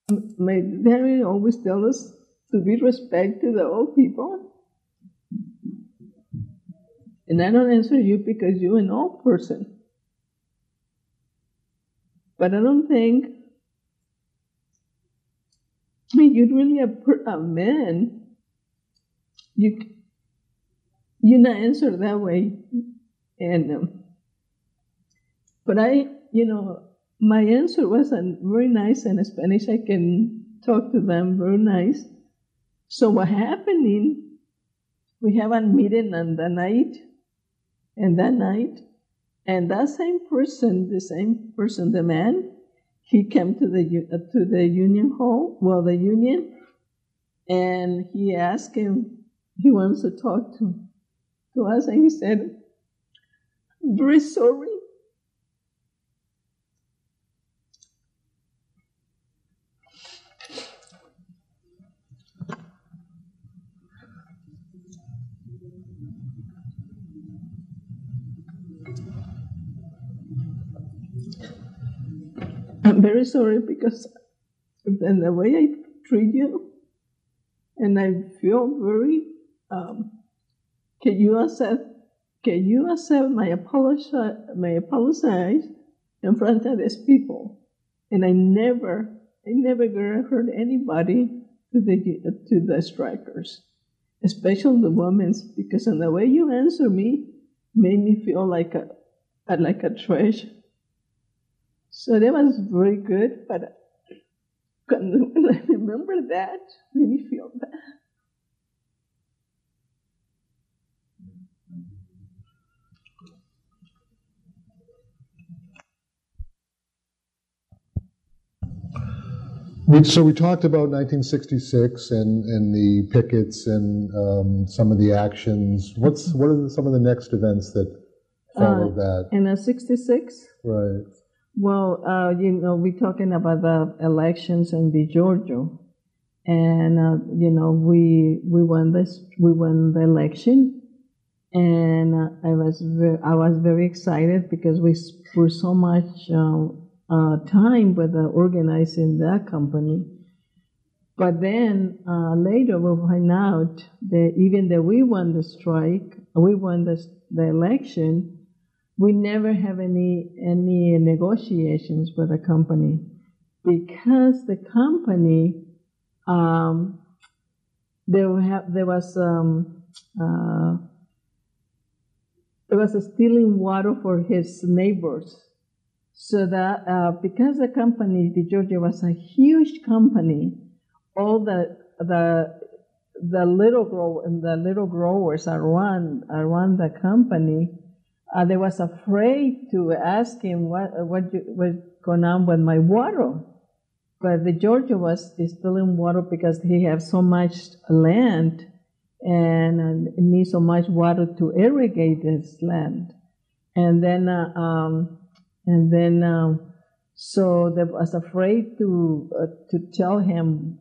my daddy always tell us to be respect to the old people. And I don't answer you because you're an old person. But I don't think, I mean, you're really a man. You not answer that way. And, but my answer wasn't very nice in Spanish. I can talk to them very nice. So what happening, we have a meeting on the night, and that same person, the man, he came to the union hall, the union, and he asked him, he wants to talk to us, and he said, very sorry. I'm very sorry because in the way I treat you, and I feel very. Can you accept my apologize in front of these people? And I never gonna hurt anybody to the strikers, especially the women, because in the way you answer me made me feel like a trash. So that was very good, but when I remember that, it made me feel bad. So we talked about 1966 and the pickets and some of the actions. What are some of the next events that followed that? In 66? Right. Well, we're talking about the elections in Georgia, and we won the election, and I was very excited because we spent so much time with organizing that company. But then later we'll find out that even though we won the strike, we won the election, we never have any negotiations with the company because the company there was stealing water for his neighbors. So that because the company, the Georgia, was a huge company, all the little growers around the company, they was afraid to ask him what going on with my water. But the Georgia was stealing water because he has so much land and needs so much water to irrigate his land, so they was afraid to tell him,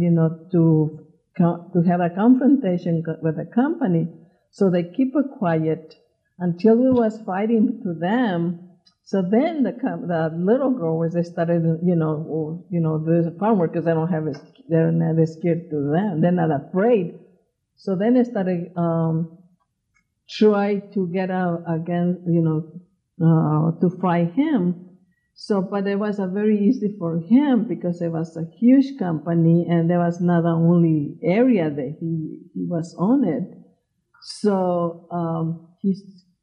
to have a confrontation with the company. So they keep it quiet until we was fighting to them. So then the little growers, they started, the farm workers, they're not scared to them. They're not afraid. So then they started try to get out against, to fight him. So, but it was very easy for him because it was a huge company and there was not the only area that he was on it. So he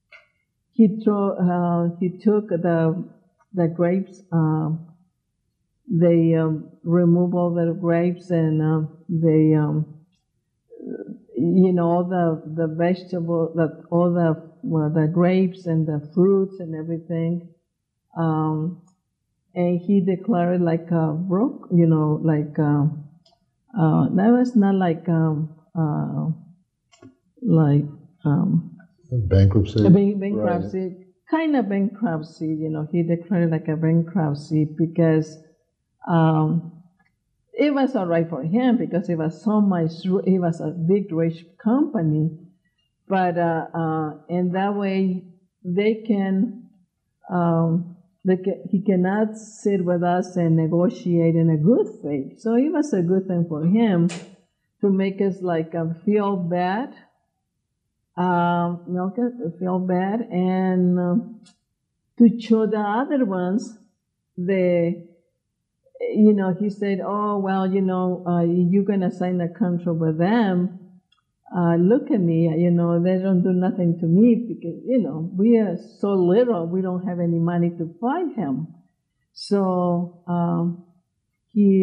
took the grapes. They remove all the grapes and they all the vegetables, all the grapes and the fruits and everything. And he declared like a broke, that was not like bankruptcy. Bankruptcy, right. Kind of bankruptcy. He declared like a bankruptcy because it was all right for him because it was a big rich company, but in that way they can he cannot sit with us and negotiate in a good faith. So it was a good thing for him to make us like feel bad, feel bad, and to show the other ones he said, oh, well, you're going to sign a contract with them. Look at me, they don't do nothing to me because, we are so little, we don't have any money to fight him. So he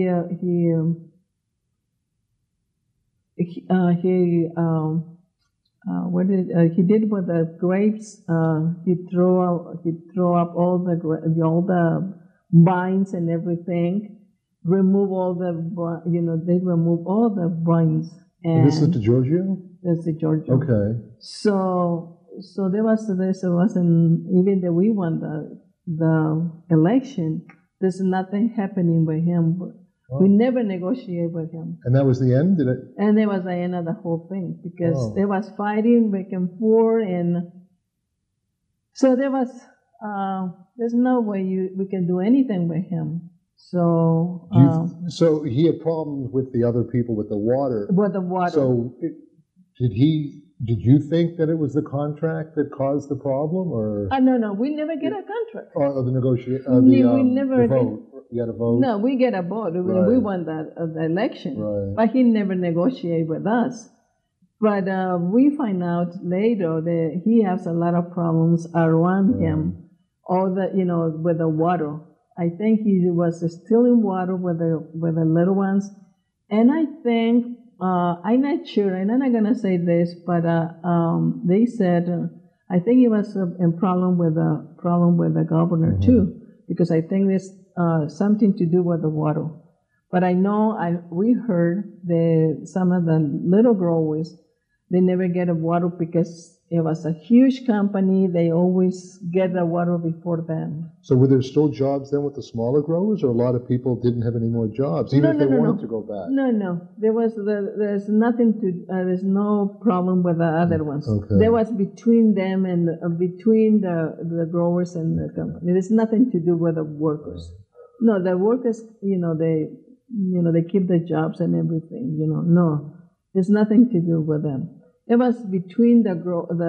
did with the grapes. He throw up all the vines and everything. Remove all they remove all the vines. And this is DiGiorgio? That's DiGiorgio. Okay. So there was this. It wasn't even that we won the election. There's nothing happening with him. Oh. We never negotiate with him. And that was the end? And that was the end of the whole thing because there was fighting back and forth, and so there was. There's no way we can do anything with him. So. So he had problems with the other people with the water. With the water. So did you think that it was the contract that caused the problem, or? No, we never get a contract. Or the negotiation? We never the vote. You had a vote? No, we get a vote. Right. We won the election. Right. But he never negotiated with us. But we find out later that he has a lot of problems around him. All the, with the water. I think he was stealing water with the little ones. And I think, I'm not sure, and I'm not going to say this, but they said, I think it was a problem with the governor too, because I think there's something to do with the water. But I know we heard that some of the little growers, they never get a water because it was a huge company. They always get the water before them. So were there still jobs then with the smaller growers, or a lot of people didn't have any more jobs, even if they wanted to go back? No. There's nothing to. There's no problem with the other ones. Okay. There was between them and between the growers and the company. There's nothing to do with the workers. No, the workers, they keep their jobs and everything. No, there's nothing to do with them. It was between the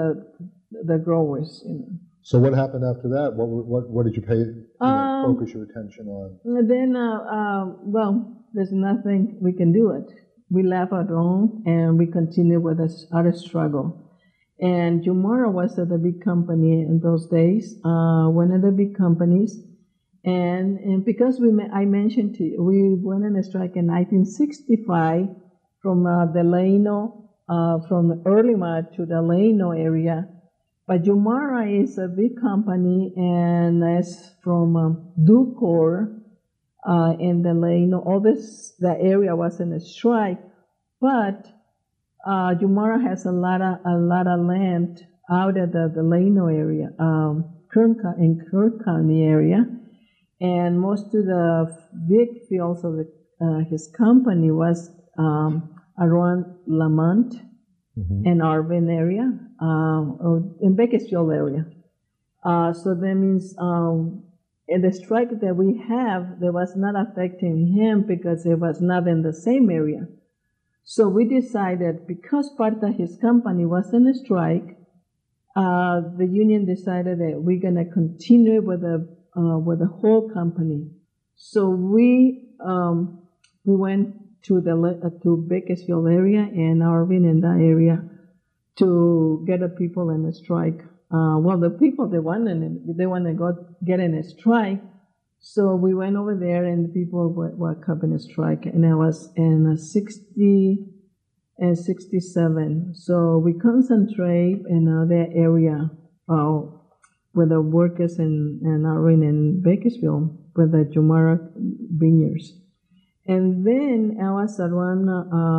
growers. So what happened after that? What did you pay? Focus your attention on? Then, there's nothing we can do it. We left our home and we continued with our struggle. And Jumara was at a big company in those days, one of the big companies. And because I mentioned to you, we went on a strike in 1965 from Delano. From Erlima to the Delano area. But Jumara is a big company, and it's from Ducor and Delano. The area was in a strike, but Jumara has a lot of land out of the Delano area, in Kern County area, and most of the big fields of his company was around Lamont and Arvin area, or in Bakersfield area. So that means in the strike that we have, that was not affecting him because it was not in the same area. So we decided, because part of his company was in a strike, the union decided that we're going to continue with the whole company. So we went to Bakersfield area and Arvin in that area to get the people in a strike. The people they want to get in a strike, so we went over there and the people were covering a strike, and I was in 60 and 67. So we concentrate in that area with the workers in Arvin and Bakersfield with the Jumara vineyards. And then I was around,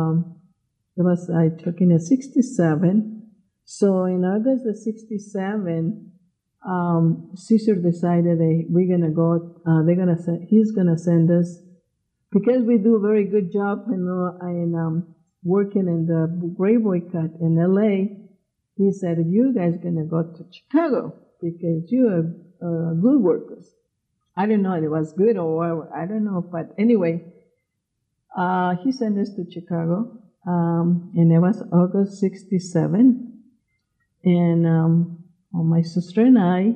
I took in a 67. So in August of 67, Caesar decided that we're going to go, he's going to send us, because we do a very good job in working in the grape boycott in LA. He said, you guys are going to go to Chicago because you are good workers. I don't know if it was good or I don't know, but anyway, he sent us to Chicago, and it was August '67, and my sister and I,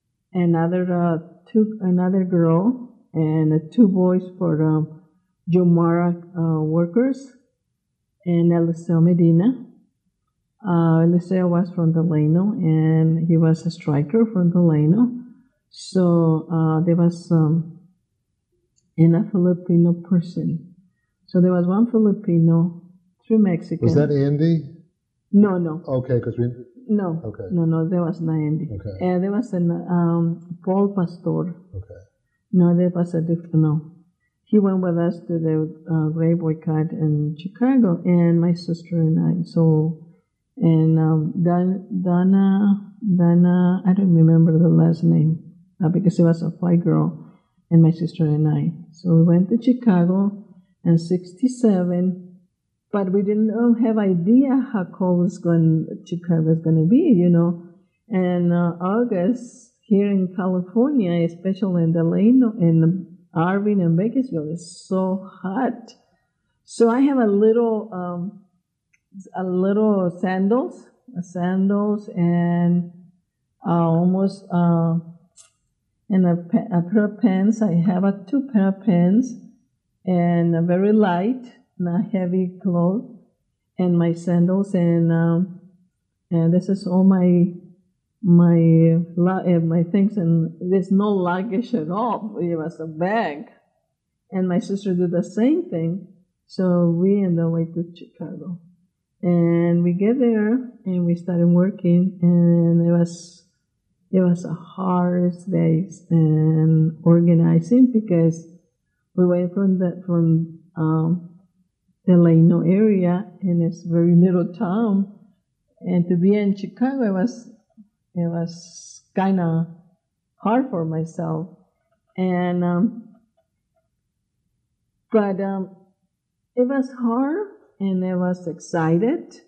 another girl, and two boys for Jomara workers, and Eliseo Medina. Eliseo was from Delano, and he was a striker from Delano. So there was in a Filipino person. So there was one Filipino, three Mexicans. Was that Andy? No, no. Okay, because we. No. Okay. No, there was not Andy. Okay. There was an Paul Pastor. Okay. No, there was a different. No, he went with us to the Grave Boycott in Chicago, and my sister and I. So, and Donna, I don't remember the last name because it was a white girl, and my sister and I. So we went to Chicago in '67. But we didn't have idea how cold Chicago was going to be, And August here in California, especially in Delano, in Irving and Bakersfield, is so hot. So I have a little sandals, and almost and a pair of pants. I have two pair of pants, and a very light, not heavy clothes, and my sandals, and this is all my things, and there's no luggage at all. It was a bag, and my sister did the same thing. So we end the way to Chicago, and we get there, and we started working, and it was the hardest days and organizing because we went from Delano area, and it's a very little town, and to be in Chicago, it was kind of hard for myself, and but it was hard, and I was excited.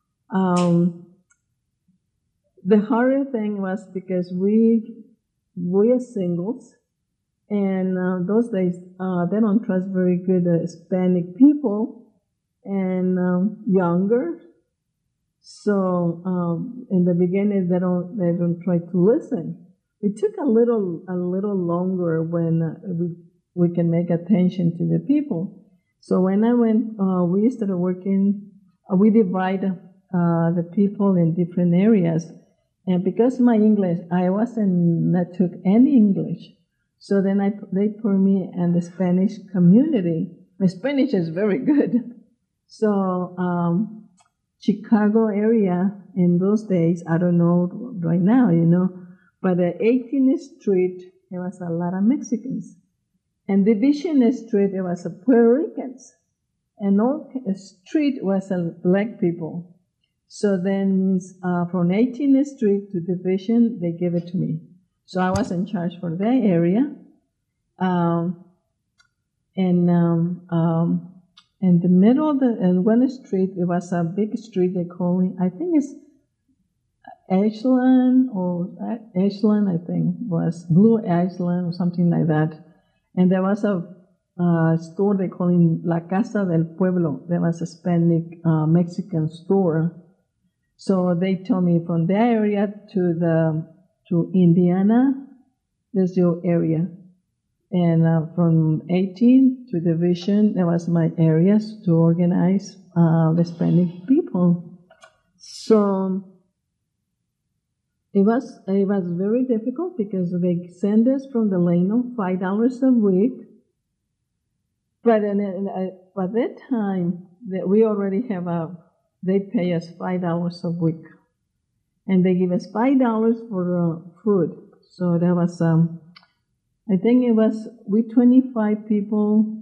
The harder thing was because we are singles. And those days, they don't trust very good Hispanic people and younger. So in the beginning, they don't try to listen. It took a little longer when we can make attention to the people. So when I went, we started working. We divide the people in different areas, and because my English, I took any English. So then they put me in the Spanish community. My Spanish is very good. So Chicago area in those days, I don't know right now, but the 18th Street, there was a lot of Mexicans. And Division Street, there was Puerto Ricans. And Oak Street was black people. So then from 18th Street to Division, they gave it to me. So I was in charge for that area. In the middle of one street, it was a big street they call it, I think it's Ashland, I think, was Blue Ashland or something like that. And there was a store they call it La Casa del Pueblo. There was a Hispanic Mexican store. So they told me from that area to Indiana, there's your area. And from 18 to Division, that was my areas to organize Hispanic people. So it was very difficult because they send us from Delano $5 a week. But by that time, we already they pay us $5 a week. And they give us $5 for food. So that was, I think it was, with 25 people,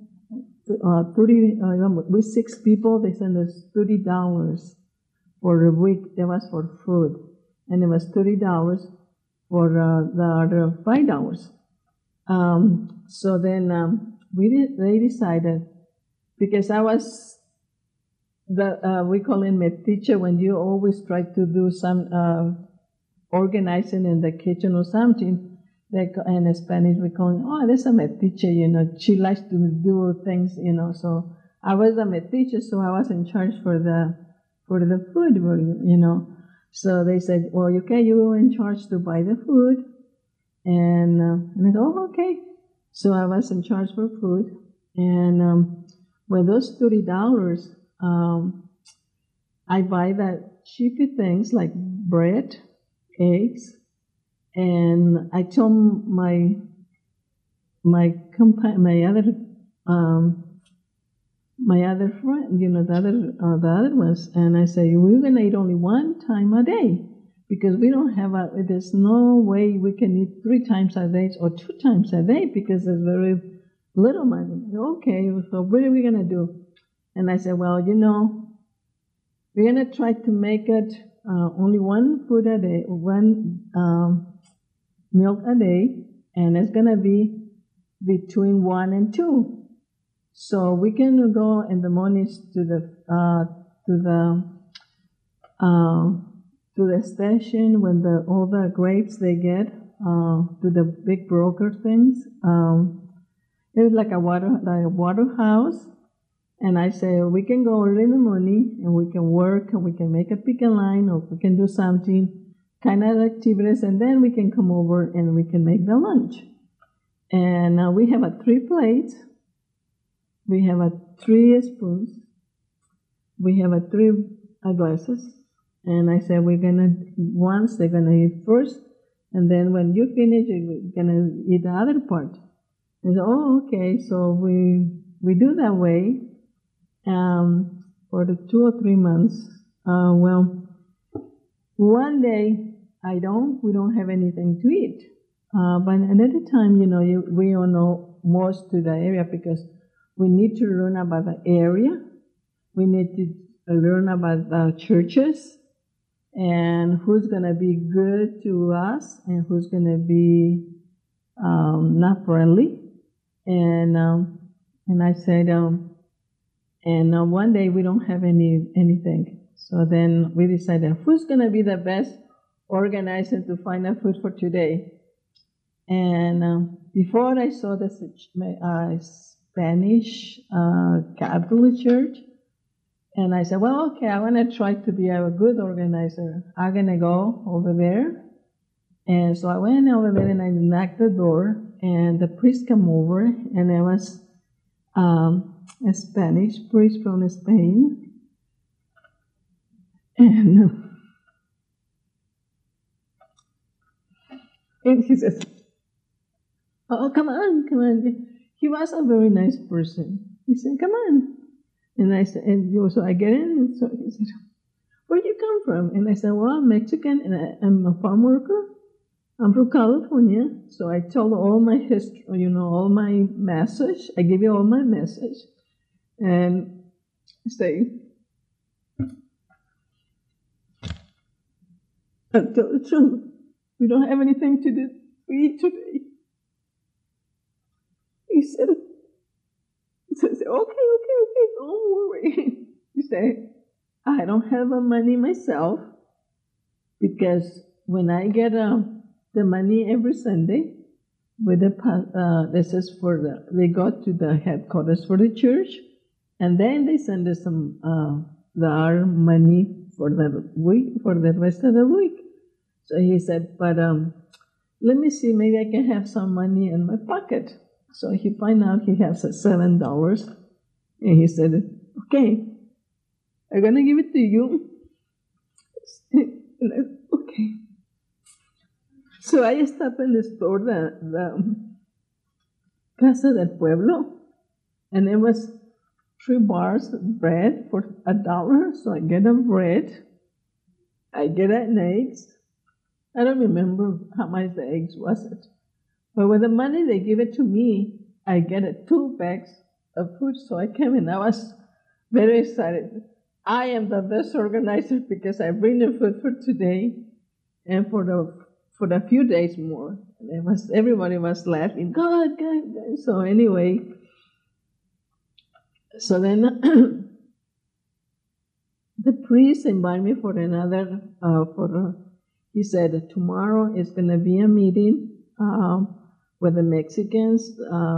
with 6 people, they sent us $30 for a week. That was for food. And it was $30 for the other $5. So then they decided, because I was we call it metiche, when you always try to do some organizing in the kitchen or something. In Spanish we call it, oh, there's a metiche, she likes to do things, so I was a metiche, so I was in charge for the food, So they said, well, you're in charge to buy the food, and I said, oh, okay. So I was in charge for food, and with those $30, I buy that cheapy things like bread, eggs, and I told my other friend, the other ones, and I say we're gonna eat only one time a day because we don't have there's no way we can eat 3 times a day or 2 times a day because there's very little money. Okay, so what are we gonna do? And I said, well, we're gonna try to make it only one food a day, one milk a day, and it's gonna be between 1 and 2. So we can go in the mornings to the station when all the grapes they get to the big broker things. It was like a water house, and I say we can go early in the morning and we can work and we can make a pick and line or we can do something kind of activities, and then we can come over and we can make the lunch. And we have 3 plates. We have 3 spoons. We have 3 glasses. And I said, once they're gonna eat first, and then when you finish, we're gonna eat the other part. And so, oh, okay. So we do that way for the 2 or 3 months. Well, one day we don't have anything to eat. But another time, we don't know most to the area because we need to learn about the area. We need to learn about the churches and who's going to be good to us and who's going to be not friendly. And I said, and one day we don't have anything. So then we decided who's going to be the best organizer to find out food for today. And before I saw the Spanish Catholic Church, and I said, well, okay, I want to try to be a good organizer. I'm going to go over there. And so I went over there and I knocked the door, and the priest came over, and there was a Spanish priest from Spain. And he says, oh, come on. He was a very nice person. He said, come on. And I said, so I get in, and so he said, where do you come from? And I said, well, I'm Mexican, and I'm a farm worker. I'm from California. So I told all my history, all my message. I give you all my message. And I say, I'll tell the truth. We don't have anything to eat today. He said, so I said, okay, don't worry. He said, I don't have money myself because when I get the money every Sunday, with this is they go to the headquarters for the church, and then they send us some our money for the week, for the rest of the week. So he said, but let me see, maybe I can have some money in my pocket. So he find out he has $7, and he said, okay, I'm gonna give it to you. And I said, okay. So I stopped in the store, the Casa del Pueblo, and it was 3 bars of bread for $1. So I get a bread, I get an eggs. I don't remember how much the eggs was it. But with the money they give it to me, I get 2 bags of food. So I came and I was very excited. I am the best organizer because I bring the food for today and for the few days more. And everybody was laughing, God. So anyway, so then the priest invited me for another, he said, tomorrow is going to be a meeting with the Mexicans,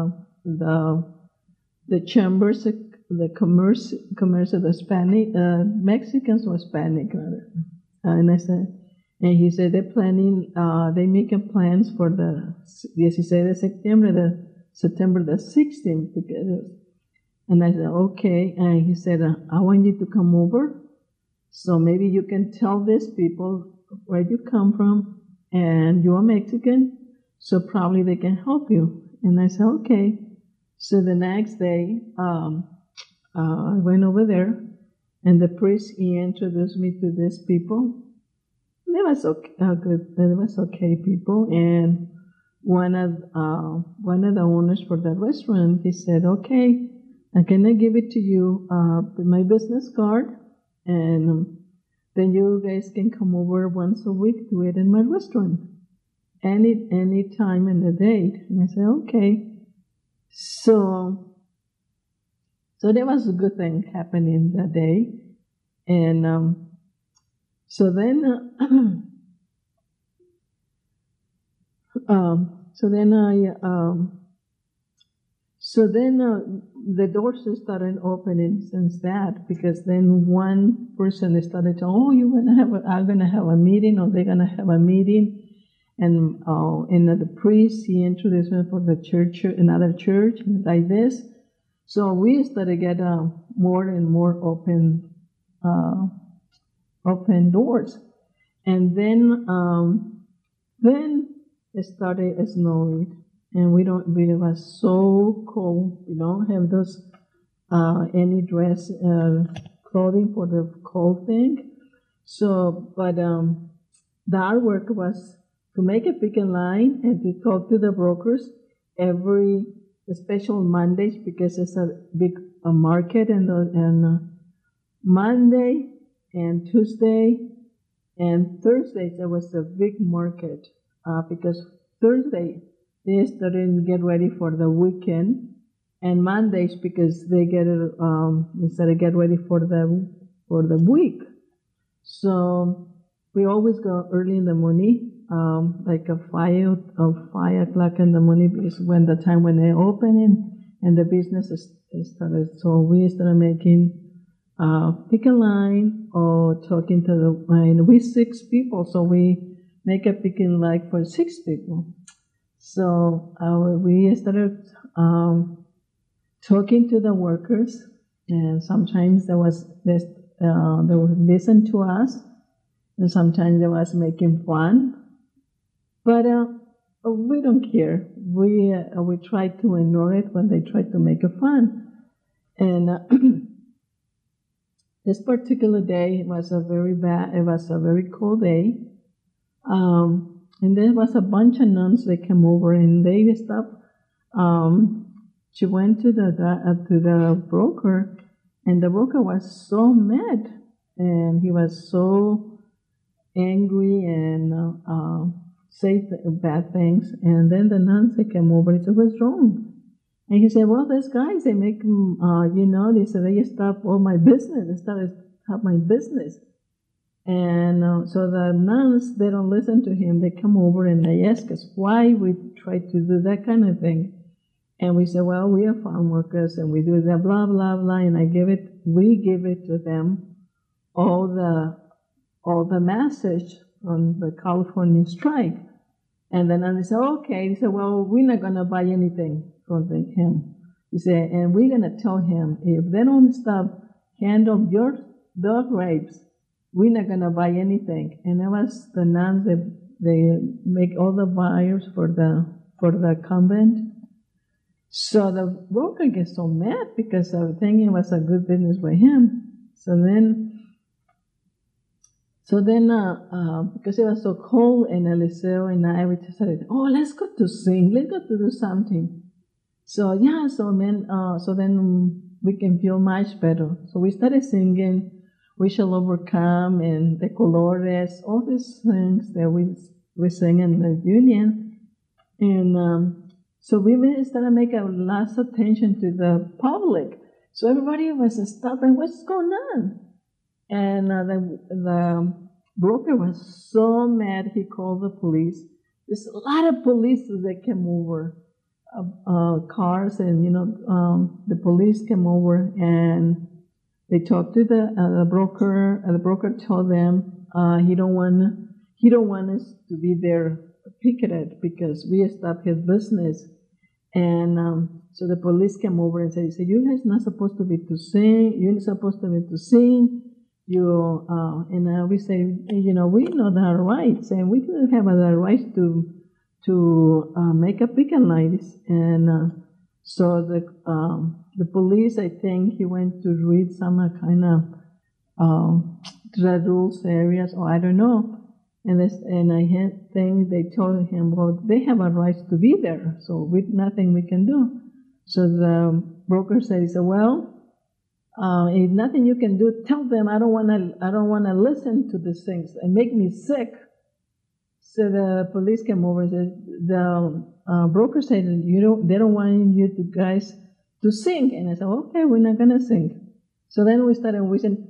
the chambers, the commerce of the Spanish, Mexicans or Hispanic rather. And I said, and he said they're planning, they making plans for the 16 de septiembre, September the 16th. And I said, okay. And he said, I want you to come over. So maybe you can tell these people where you come from and you're Mexican. So probably they can help you. And I said, okay. So the next day, I went over there and the priest, he introduced me to these people. They was okay, good. They was okay people, and one of the owners for that restaurant, he said, "Okay, I'm gonna give it to you with my business card, and then you guys can come over once a week to eat in my restaurant, any time in the day." And I said, "Okay." So there was a good thing happening that day, and. So then the doors started opening since that, because then one person started to, I'm gonna have a meeting, or they're gonna have a meeting, and the priest, he introduced me for the church, another church like this. So we started to get more and more open doors, and then it started snowing, and we was so cold. We don't have those any dress clothing for the cold thing. So, but our work was to make a picking line and to talk to the brokers every special Mondays, because it's a big market, and Monday and Tuesday and Thursdays there was a big market, because Thursday they started to get ready for the weekend, and Mondays because they started to get ready for the week. So we always go early in the morning, like 5 o'clock in the morning, is when the time when they open and the business started. So we started making pick a line or talking to and we 6 people, so we make a picking line for 6 people. So we started talking to the workers, and sometimes they would listen to us, and sometimes they was making fun, but we don't care. We try to ignore it when they try to make it fun, and. This particular day was a very cold day, and there was a bunch of nuns that came over, and they stopped. She went to the broker, and the broker was so mad, and he was so angry and say bad things. And then the nuns, they came over and said, "What's wrong?" And he said, "Well, these guys, they make, they said they stop all my business. They started to stop my business." And so the nuns, they don't listen to him. They come over and they ask us why we try to do that kind of thing. And we say, "Well, we are farm workers and we do that, blah, blah, blah." And we give it to them, all the message on the California strike. And then they said, "Okay." He said, "Well, we're not going to buy anything from him." He said, "And we're going to tell him, if they don't stop handle your dog rapes, we're not going to buy anything." And it was the nuns that they make all the buyers for the convent. So the broker gets so mad because I was thinking it was a good business for him. So then, because it was so cold, and Eliseo and I, we decided, let's go to sing, let's go to do something. So then we can feel much better. So we started singing, "We Shall Overcome," and "De Colores," all these things that we sing in the union. And so we started making a lot of attention to the public. So everybody was stopping, "What's going on?" And the broker was so mad, he called the police. there's a lot of police that came over, cars, and the police came over and they talked to the broker. The broker told them he don't want us to be there picketed because we stopped his business. And so the police came over and said, "You guys not supposed to be to sing. You're not supposed to be to sing. And we say, we know our rights, and we do have the rights to make a picket lines." And so the police, I think, he went to read some kind of the rules areas, or I don't know. And I think they told him, well, they have a right to be there, so with nothing we can do. So the broker said, well, if nothing you can do, tell them I don't want to listen to these things. It make me sick. So the police came over and said, the broker said, they don't want you guys to sing. And I said, okay, we're not gonna sing. So then we started whistling.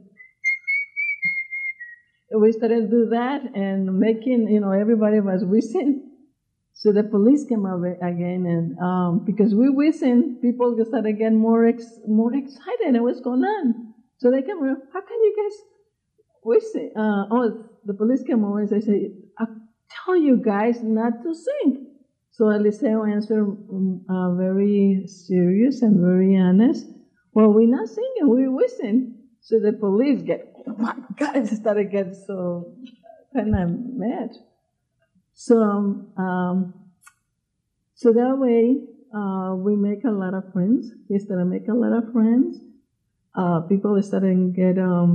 We started to do that and making, everybody was whistling. So the police came over again, and because we whistling, people started getting more excited. And what's going on? So they came over. How can you guys whistle? The police came over and they said, "I tell you guys not to sing." So Eliseo answered very serious and very honest. Well, we're not singing. We're whistling. So the police oh my God, they started getting so kind of mad. So that way, we make a lot of friends. We started making a lot of friends. People started to get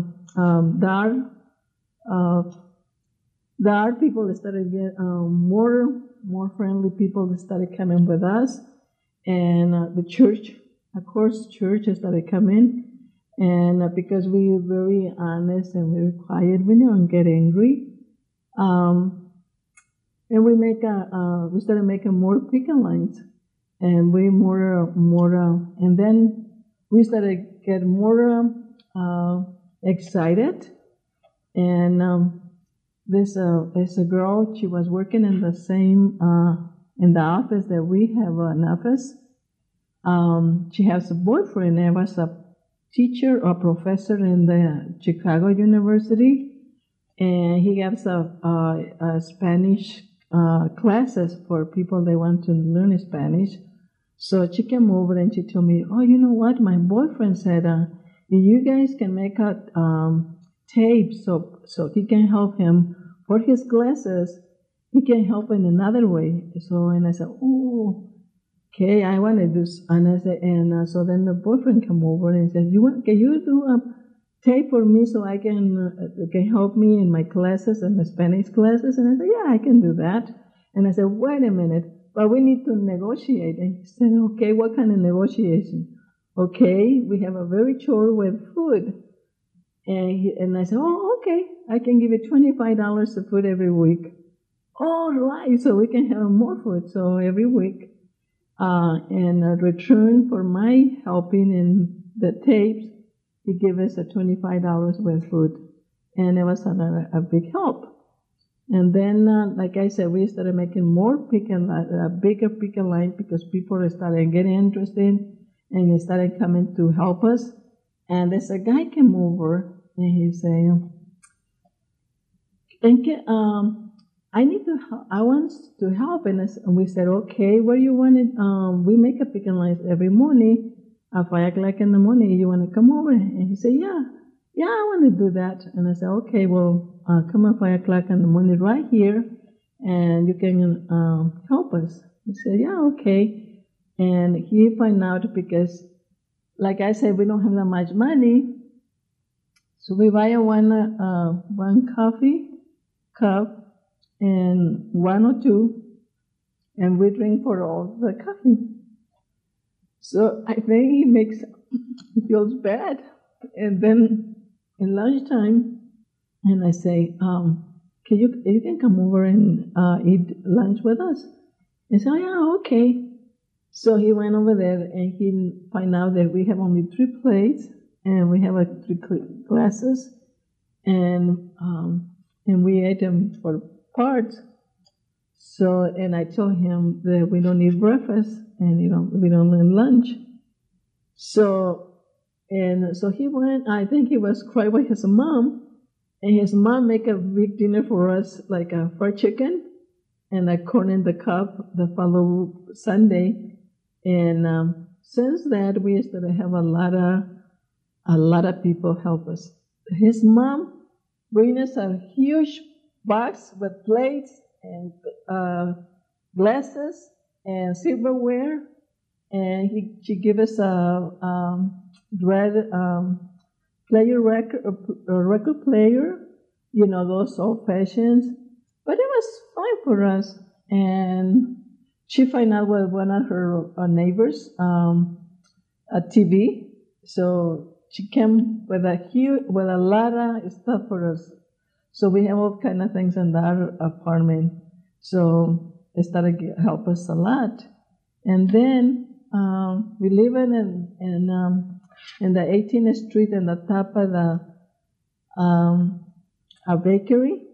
dark people started to get more friendly people that started coming with us, and the church, of course, church started coming. And because we were very honest and very quiet, we don't get angry. And we started making more picket lines, and and then we started get more excited. And there's a girl. She was working in the same in the office that we have an office. She has a boyfriend. There was a teacher or professor in the Chicago University, and he gives a Spanish classes for people that want to learn Spanish. So she came over and she told me, "Oh, you know what? My boyfriend said you guys can make a tape so he can help him for his classes. He can help in another way." And I said, "Oh, okay, I want to do." And I said, so then the boyfriend came over and said, "Can you do a tape for me so I can help me in my classes, in my Spanish classes?" And I said, "Yeah, I can do that." And I said, "Wait a minute, but we need to negotiate." And he said, "Okay, what kind of negotiation?" "Okay, we have a very short with food." And I said, "Oh, okay, I can give you $25 of food every week." "All right, so we can have more food." So every week, in return for my helping in the tapes, he gave us a $25 with food, and it was a big help. And then, like I said, we started making more bigger picket line because people started getting interested, and they started coming to help us. And there's a guy came over, and he said, I want to help. And we said, "Okay, where you want it?" We make a picket line every morning at 5 o'clock in the morning. "You want to come over?" And he said, yeah, I want to do that. And I said, "Okay, well, come at 5 o'clock in the morning right here, and you can help us." He said, "Yeah, okay." And he found out because, like I said, we don't have that much money, so we buy one coffee cup and one or two, and we drink for all the coffee. So I think he feels bad. And then in lunchtime, and I say, you can come over and eat lunch with us." He said, "Oh, yeah, okay." So he went over there, and he found out that we have only 3 plates, and we have 3 glasses, and we ate them for parts. So, and I told him that we don't eat breakfast and we don't eat lunch. So, and so he went. I think he was crying with his mom, and his mom make a big dinner for us, like a fried chicken and a corn in the cup the follow Sunday. And since that, we started to have a lot of people help us. His mom bring us a huge box with plates and glasses and silverware, and she give us a red record player, those old fashions. But it was fine for us. And she found out with one of her neighbors a TV, so she came with a lot of stuff for us. So we have all kind of things in that apartment. So it started to help us a lot. And then we live in the 18th Street in the top of a bakery.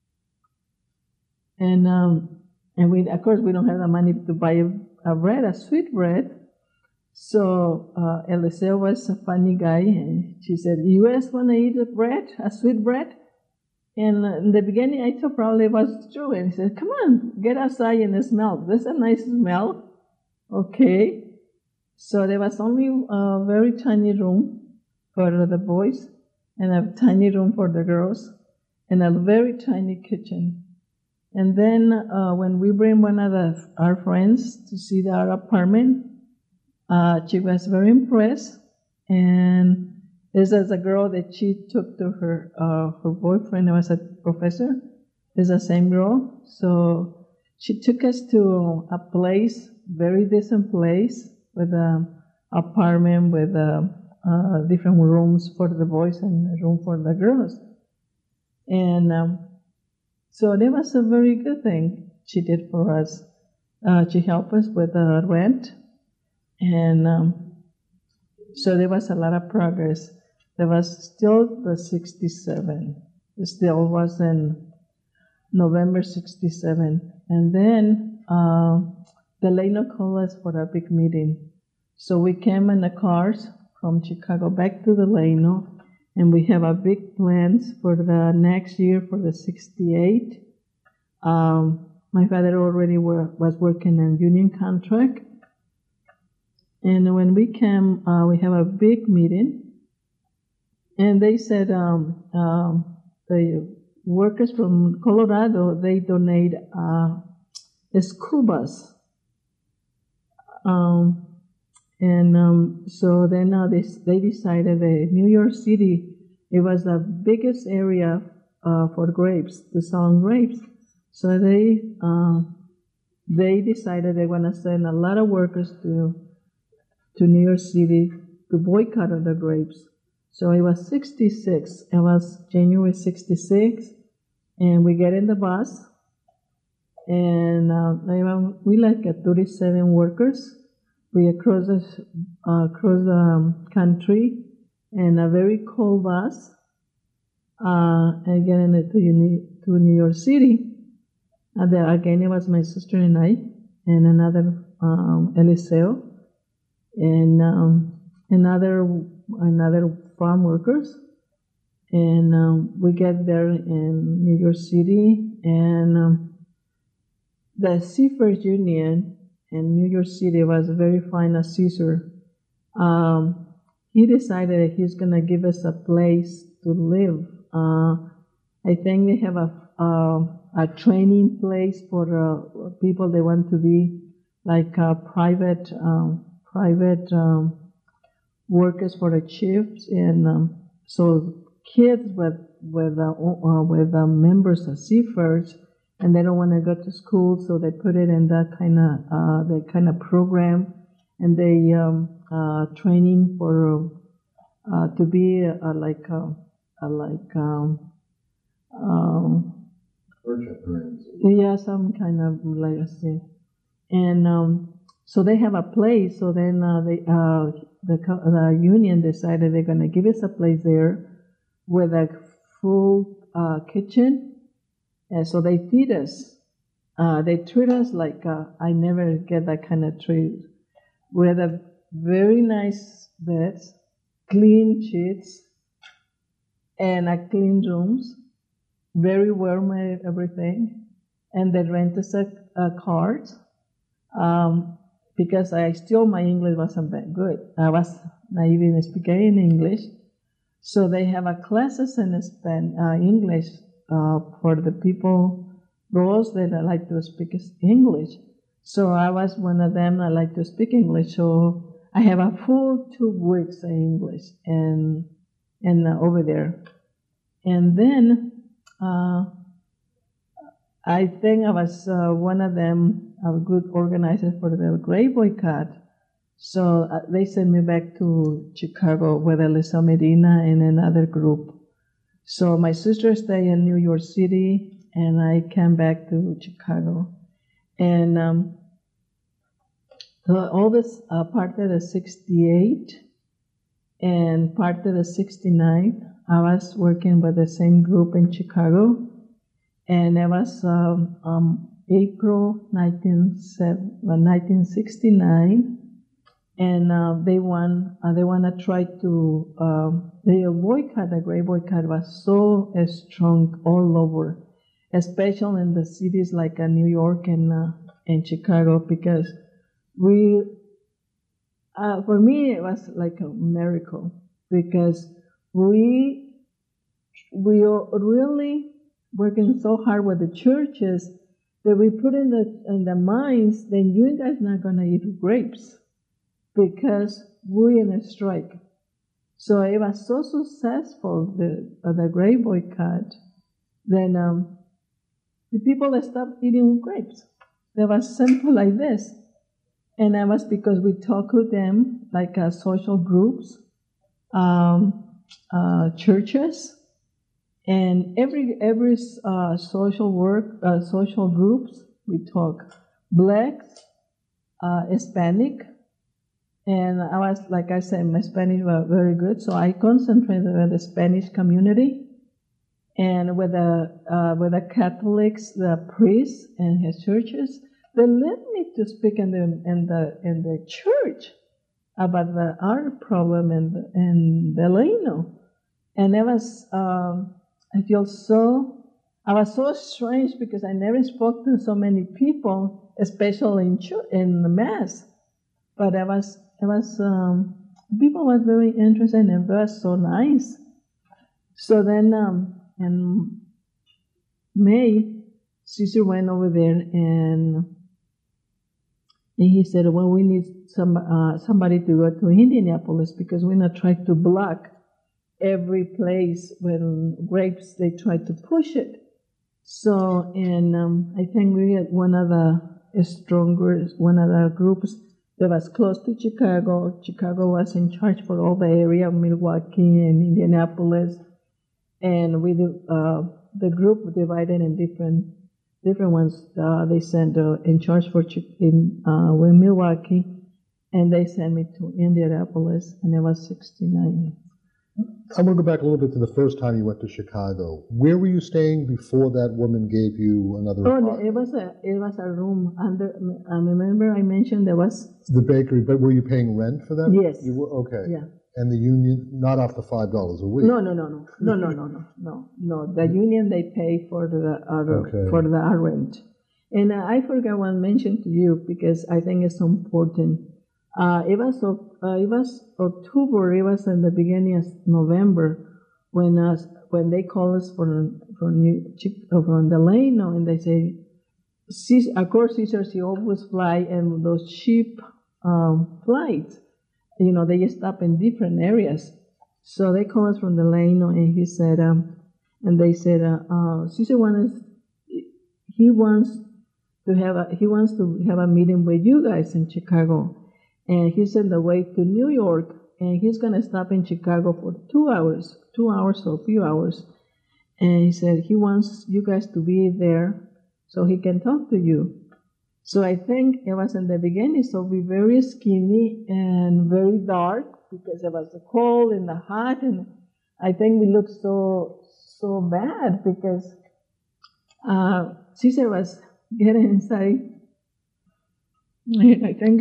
And we, of course, we don't have the money to buy a sweet bread. So Eliseo was a funny guy, and she said, "You guys want to eat a sweet bread?" And in the beginning, I thought probably it was true. And he said, "Come on, get outside and smell. There's a nice smell." Okay. So there was only a very tiny room for the boys, and a tiny room for the girls, and a very tiny kitchen. And then when we bring one of our friends to see our apartment, she was very impressed. And this is a girl that she took to her boyfriend who was a professor. It's the same girl. So she took us to a place, very decent place, with an apartment with different rooms for the boys and a room for the girls. And so that was a very good thing she did for us. She helped us with the rent, and so there was a lot of progress. There was still the 67. It still was in November 67. And then Delano called us for a big meeting. So we came in the cars from Chicago back to Delano, and we have a big plans for the next year for the 68. My father already was working in union contract. And when we came, we have a big meeting. And they said the workers from Colorado, they donate a school bus. So then they decided that New York City, it was the biggest area for grapes, to sell grapes. So they decided they want to send a lot of workers to New York City to boycott the grapes. So it was 66. It was January 66, and we get in the bus, and we like 37 workers. We across the country in a very cold bus, and getting to New York City. And then again, it was my sister and I, and another Eliseo, and another farm workers. And we get there in New York City, and the Seafarers Union in New York City was very fine as Caesar. He decided that he's going to give us a place to live. I think they have a training place for people that want to be like private workers for the chiefs, and so kids with members of seafarers, and they don't want to go to school, so they put it in that kind of program, and they training for to be yeah, some kind of legacy, and so they have a place. So then the union decided they're going to give us a place there with a full kitchen, and so they feed us. they treat us like I never get that kind of treat. We had a very nice beds, clean sheets, and a clean rooms, very well made everything, and they rent us a cars. Because my English wasn't that good. I was not even speaking English. So they have a classes in English for the people, those that like to speak English. So I was one of them. I like to speak English. So I have a full 2 weeks in English and over there. And then I think I was one of them, a good organizer for the Great Boycott. So they sent me back to Chicago with Elisa Medina and another group. So my sister stayed in New York City, and I came back to Chicago. And so all this part of the 68 and part of the 69, I was working with the same group in Chicago. And it was April 1969, and they want to try to the boycott. The Great Boycott was so strong all over, especially in the cities like New York and Chicago, because for me it was like a miracle, because we really working so hard with the churches that we put in the minds that you guys not gonna eat grapes because we're in a strike. So it was so successful, the Great Boycott, then the people that stopped eating grapes. They was simple like this, and that was because we talked with them like social groups, churches. And every social groups, we talk Blacks, Hispanic, and I was, like I said, my Spanish was very good, so I concentrated with the Spanish community, and with the Catholics, the priests and his churches. They let me to speak in the church about our problem in Delano, and it was. I was so strange because I never spoke to so many people, especially in the Mass. But people was very interested and it was so nice. So then in May, Caesar went over there and he said, well, we need somebody to go to Indianapolis because we're not trying to block every place when grapes they tried to push it. So, and I think we had one of the groups that was close to Chicago. Chicago was in charge for all the area of Milwaukee and Indianapolis, and we the group divided in different ones. They sent in charge for Milwaukee, and they sent me to Indianapolis, and it was 69. I want to go back a little bit to the first time you went to Chicago. Where were you staying before that woman gave you another apartment? It was a room under. Remember, I mentioned there was the bakery, but were you paying rent for that? Yes. You were, okay. Yeah. And the union, not off the $5 a week. No. The union they pay for the rent. And I forgot one mention to you because I think it's so important. It was October. It was in the beginning of November when they called us from Delano, and they say, of course, Caesar, he always fly, and those cheap flights, they just stop in different areas. So they called us from Delano, and he said, and they said, Caesar wants to have a meeting with you guys in Chicago. And he's on the way to New York, and he's going to stop in Chicago for 2 hours or a few hours. And he said he wants you guys to be there so he can talk to you. So I think it was in the beginning, so we very skinny and very dark because it was cold and the hot, and I think we looked so bad because Caesar was get inside, and I think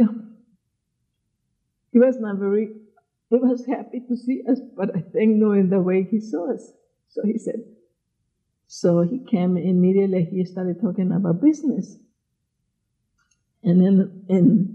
he was not very, he was happy to see us, but I think knowing the way he saw us. So he said, so he came immediately, he started talking about business. And then,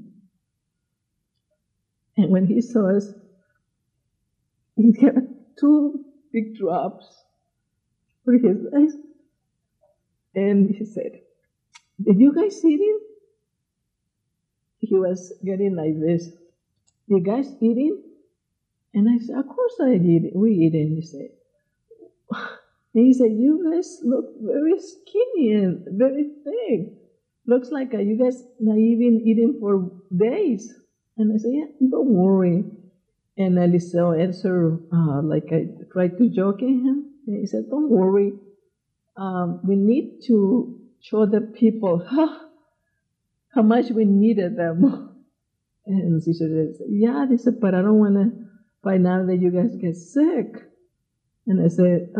and when he saw us, he got 2 big drops for his eyes. And he said, did you guys eat him? He was getting like this. You guys eating? And I said, of course I eat. We eat it. And he said, you guys look very skinny and very thick. Looks like you guys not even eating for days. And I said, yeah, don't worry. And Eliseo answered, like I tried to joke him. And he said, don't worry. We need to show the people how much we needed them. And she said, yeah, they said, but I don't want to find out that you guys get sick. And I said,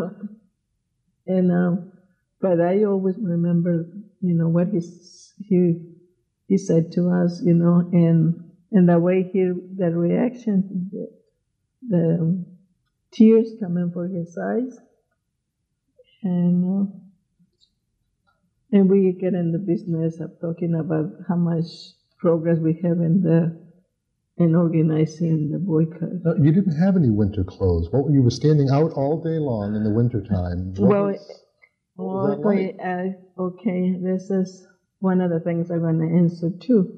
but I always remember, what he said to us, and the way the reaction, the tears coming from his eyes, and we get in the business of talking about how much progress we have in organizing the boycott. You didn't have any winter clothes. You were standing out all day long in the wintertime. Okay, this is one of the things I'm going to answer too.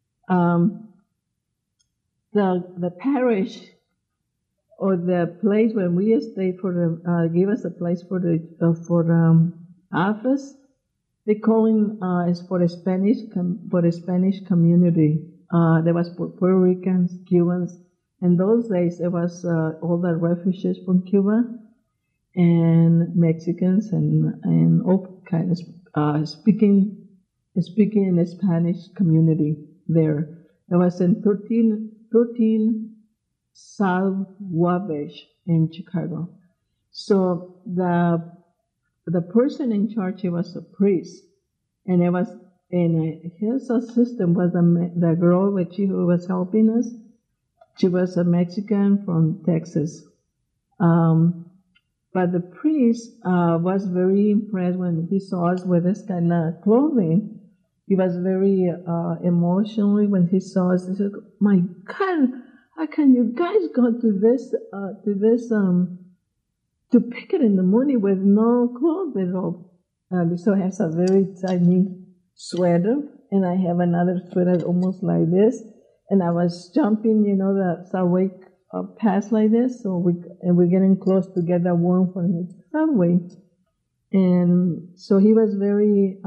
The parish or the place where we stayed give us a place for the office. They calling is for the Spanish community. There was Puerto Ricans, Cubans. In those days, it was all the refugees from Cuba and Mexicans and all kinds speaking in the Spanish community there. It was in 13 South Wabash in Chicago. So the person in charge, he was a priest, and his assistant was the girl who was helping us. She was a Mexican from Texas. But the priest was very impressed when he saw us with this kind of clothing. He was very emotionally when he saw us. He said, "My God, how can you guys go to this to pick it in the morning with no clothes at all?" So I have a very tiny sweater, and I have another sweater almost like this. And I was jumping, the subway past like this, so we're getting close to get that warm from the subway. And so he was very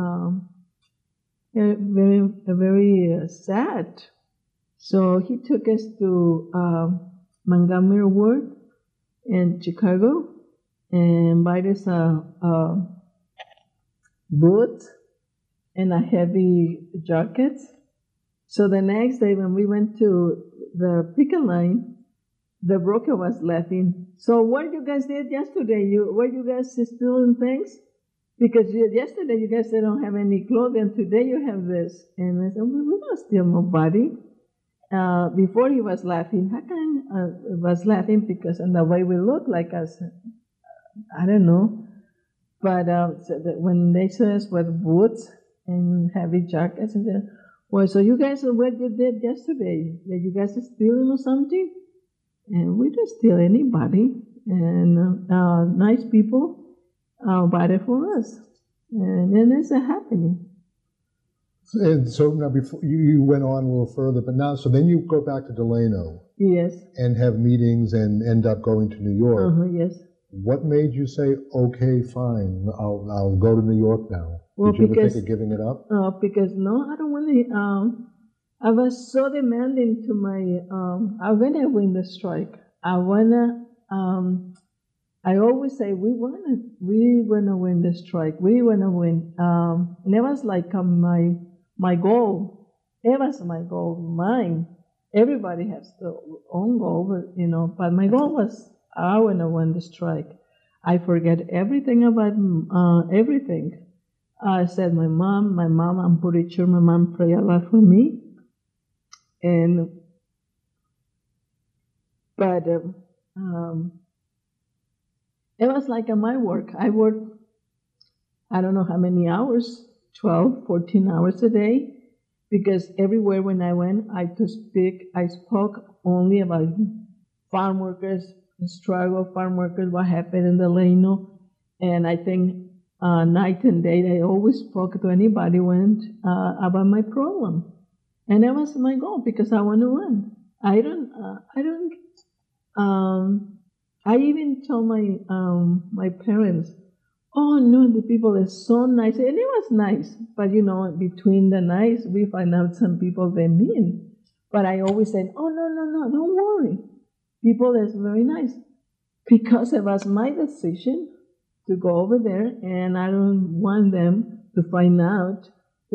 sad. So he took us to Montgomery Ward in Chicago and bought us a boot and a heavy jacket. So the next day when we went to the picket line, the broker was laughing. So what you guys did yesterday? Were you guys stealing things? Because yesterday you guys don't have any clothes, and today you have this. And I said, well, we don't steal nobody. Before he was laughing. How come he was laughing? Because in the way we look like us, I don't know. But so when they saw us with boots and heavy jackets, and said, well, so you guys, what you did yesterday? Did you guys stealing or something? And we didn't steal anybody. And nice people bought it for us. And then it's happening. And so now before you went on a little further, but now, so then you go back to Delano. Yes. And have meetings and end up going to New York. Yes. What made you say, okay, fine, I'll go to New York now? Well, Did you ever think of giving it up? Because no, I don't want to. I was so demanding to my. I want to win the strike. I wanna. I always say we wanna win the strike. We wanna win. And it was like my goal. It was my goal, mine. Everybody has their own goal, But my goal was I wanna win the strike. I forget everything about everything. I said my mom, I'm pretty sure my mom prayed a lot for me. But it was like my work. I worked, I don't know how many hours, 12, 14 hours a day, because everywhere when I went, I spoke only about farm workers, struggle, farm workers, what happened in the Llano. And I think night and day, I always spoke to anybody went about my problem. And that was my goal, because I want to win. I even told my parents, oh no, the people are so nice. And it was nice. But between the nice, we find out some people they mean. But I always said, oh no, don't worry. People is very nice. Because it was my decision to go over there, and I don't want them to find out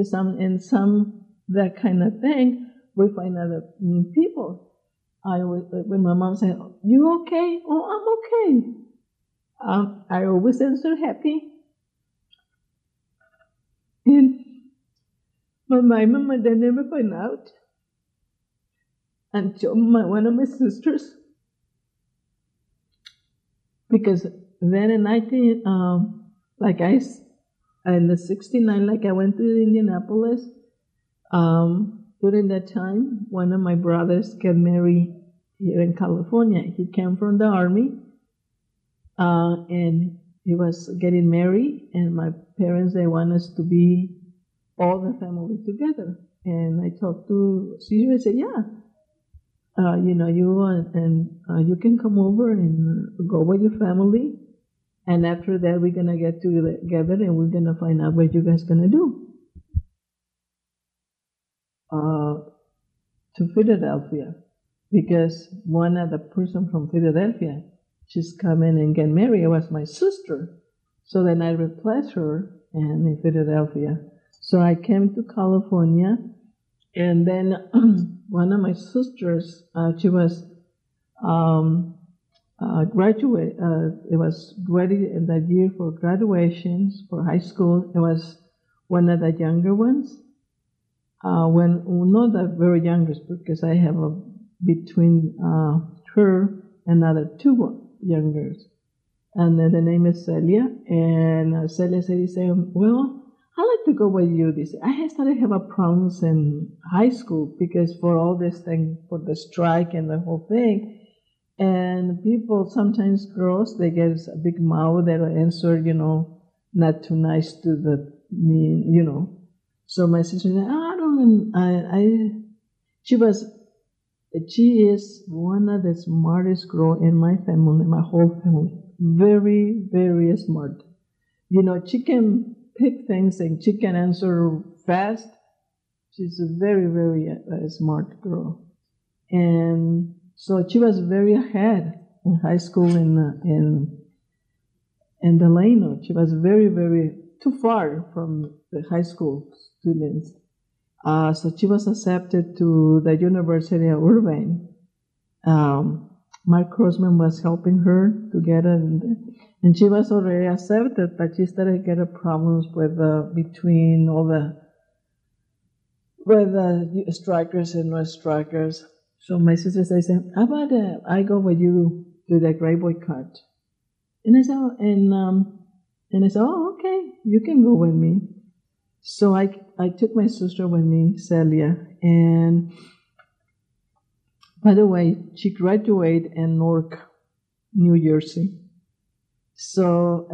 that kind of thing. We find out that mean people. When my mom said, "You okay?" "Oh, I'm okay." I always answer happy. And my mom and my dad never find out until one of my sisters, because then in in the '69, like I went to Indianapolis. During that time, one of my brothers got married here in California. He came from the army, and he was getting married, and my parents, they want us to be all the family together. And I talked to Caesar and said, yeah, you can come over and go with your family. And after that, we're going to get together and we're going to find out what you guys going to do. To Philadelphia, because one of the person from Philadelphia, she's coming and get married. It was my sister. So then I replaced her in Philadelphia. So I came to California, and then one of my sisters, she was graduate. It was ready in that year for graduations for high school. It was one of the younger ones. Not the very youngest, because I have between her and other two youngers. And the name is Celia. And Celia said, well, I like to go with you. I started having problems in high school, because for all this thing, for the strike and the whole thing. And people, sometimes girls, they get a big mouth, they'll answer, not too nice to me. So my sister said, she is one of the smartest girl in my family, my whole family. Very, very smart. She can pick things and she can answer fast. She's a very, very smart girl. And so she was very ahead in high school in the Llano. She was very, very too far from the high school students. So she was accepted to the University of Irvine. Mark Grossman was helping her to get it, and she was already accepted, but she started getting problems between all the strikers and no strikers. So my sister said, "How about I go with you to the Great Boycott?" And I said, "Oh, okay, you can go with me." So I took my sister with me, Celia, and by the way, she graduated in Newark, New Jersey. So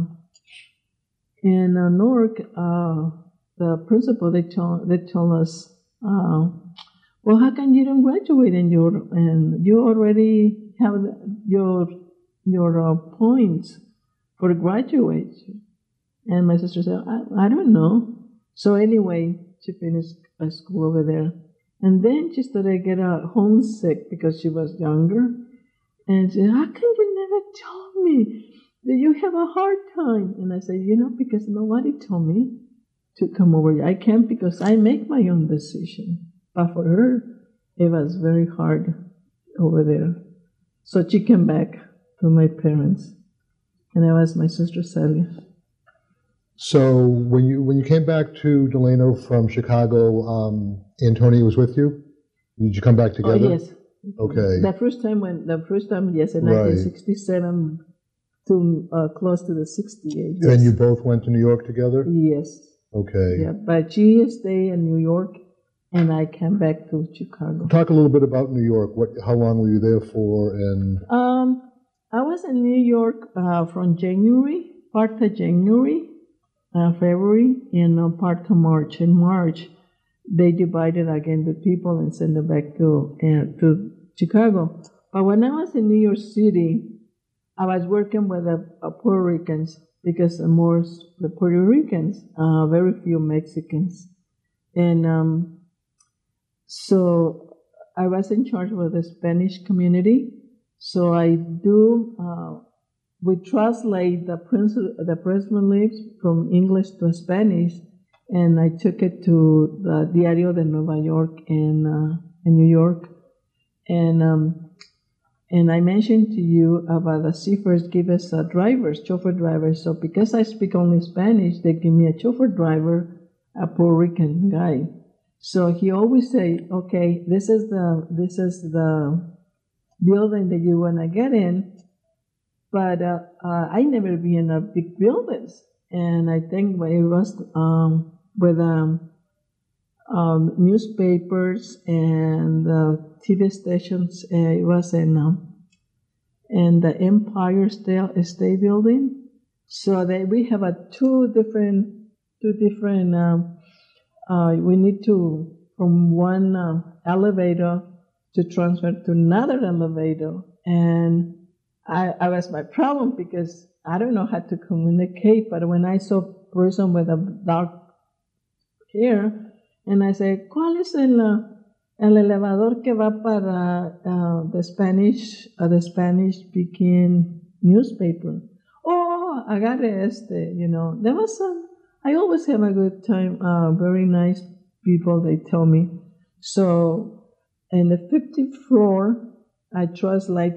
in Newark, the principal, they told us, well, how come you don't graduate and you already have your points for graduation? And my sister said, I don't know. So anyway, she finished school over there. And then she started getting homesick because she was younger. And she said, how come you never told me that you have a hard time? And I said, because nobody told me to come over here. I came because I make my own decision. But for her, it was very hard over there. So she came back to my parents. And that was my sister Celia. So when you came back to Delano from Chicago, Antonia was with you? Did you come back together? Oh, yes. Okay. The first time, yes, in Right. 1967 to close to the 68. Yes. And you both went to New York together? Yes. Okay. Yeah, but she stayed in New York, and I came back to Chicago. Talk a little bit about New York. How long were you there for? And I was in New York from January, part of January, February, and part of March. In March, they divided again the people and sent them back to Chicago. But when I was in New York City, I was working with the Puerto Ricans because the Puerto Ricans, very few Mexicans, and so I was in charge of the Spanish community. So I do. We translate the press release from English to Spanish, and I took it to the Diario de Nueva York in New York, and I mentioned to you about the Seafers give us chauffeur drivers. So because I speak only Spanish, they give me a chauffeur driver, a Puerto Rican guy. So he always say, okay, this is the building that you want to get in, but I never been in a big buildings, and I think it was with newspapers and TV stations. It was in the Empire State Building. So we have two different. We need to from one elevator to transfer to another elevator, and I was my problem because I don't know how to communicate. But when I saw a person with a dark hair, and I said, ¿cuál es el elevador que va para the Spanish speaking newspaper? Oh, agarre There was I always have a good time. Very nice people, they tell me. So in the 50th floor, I transfer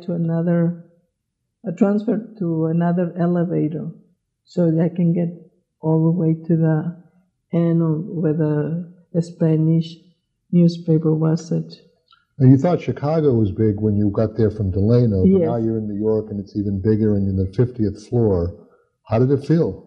to another elevator so that I can get all the way to the end where the Spanish newspaper was at. Now you thought Chicago was big when you got there from Delano, but Yes. now you're in New York and it's even bigger and you're in the 50th floor. How did it feel?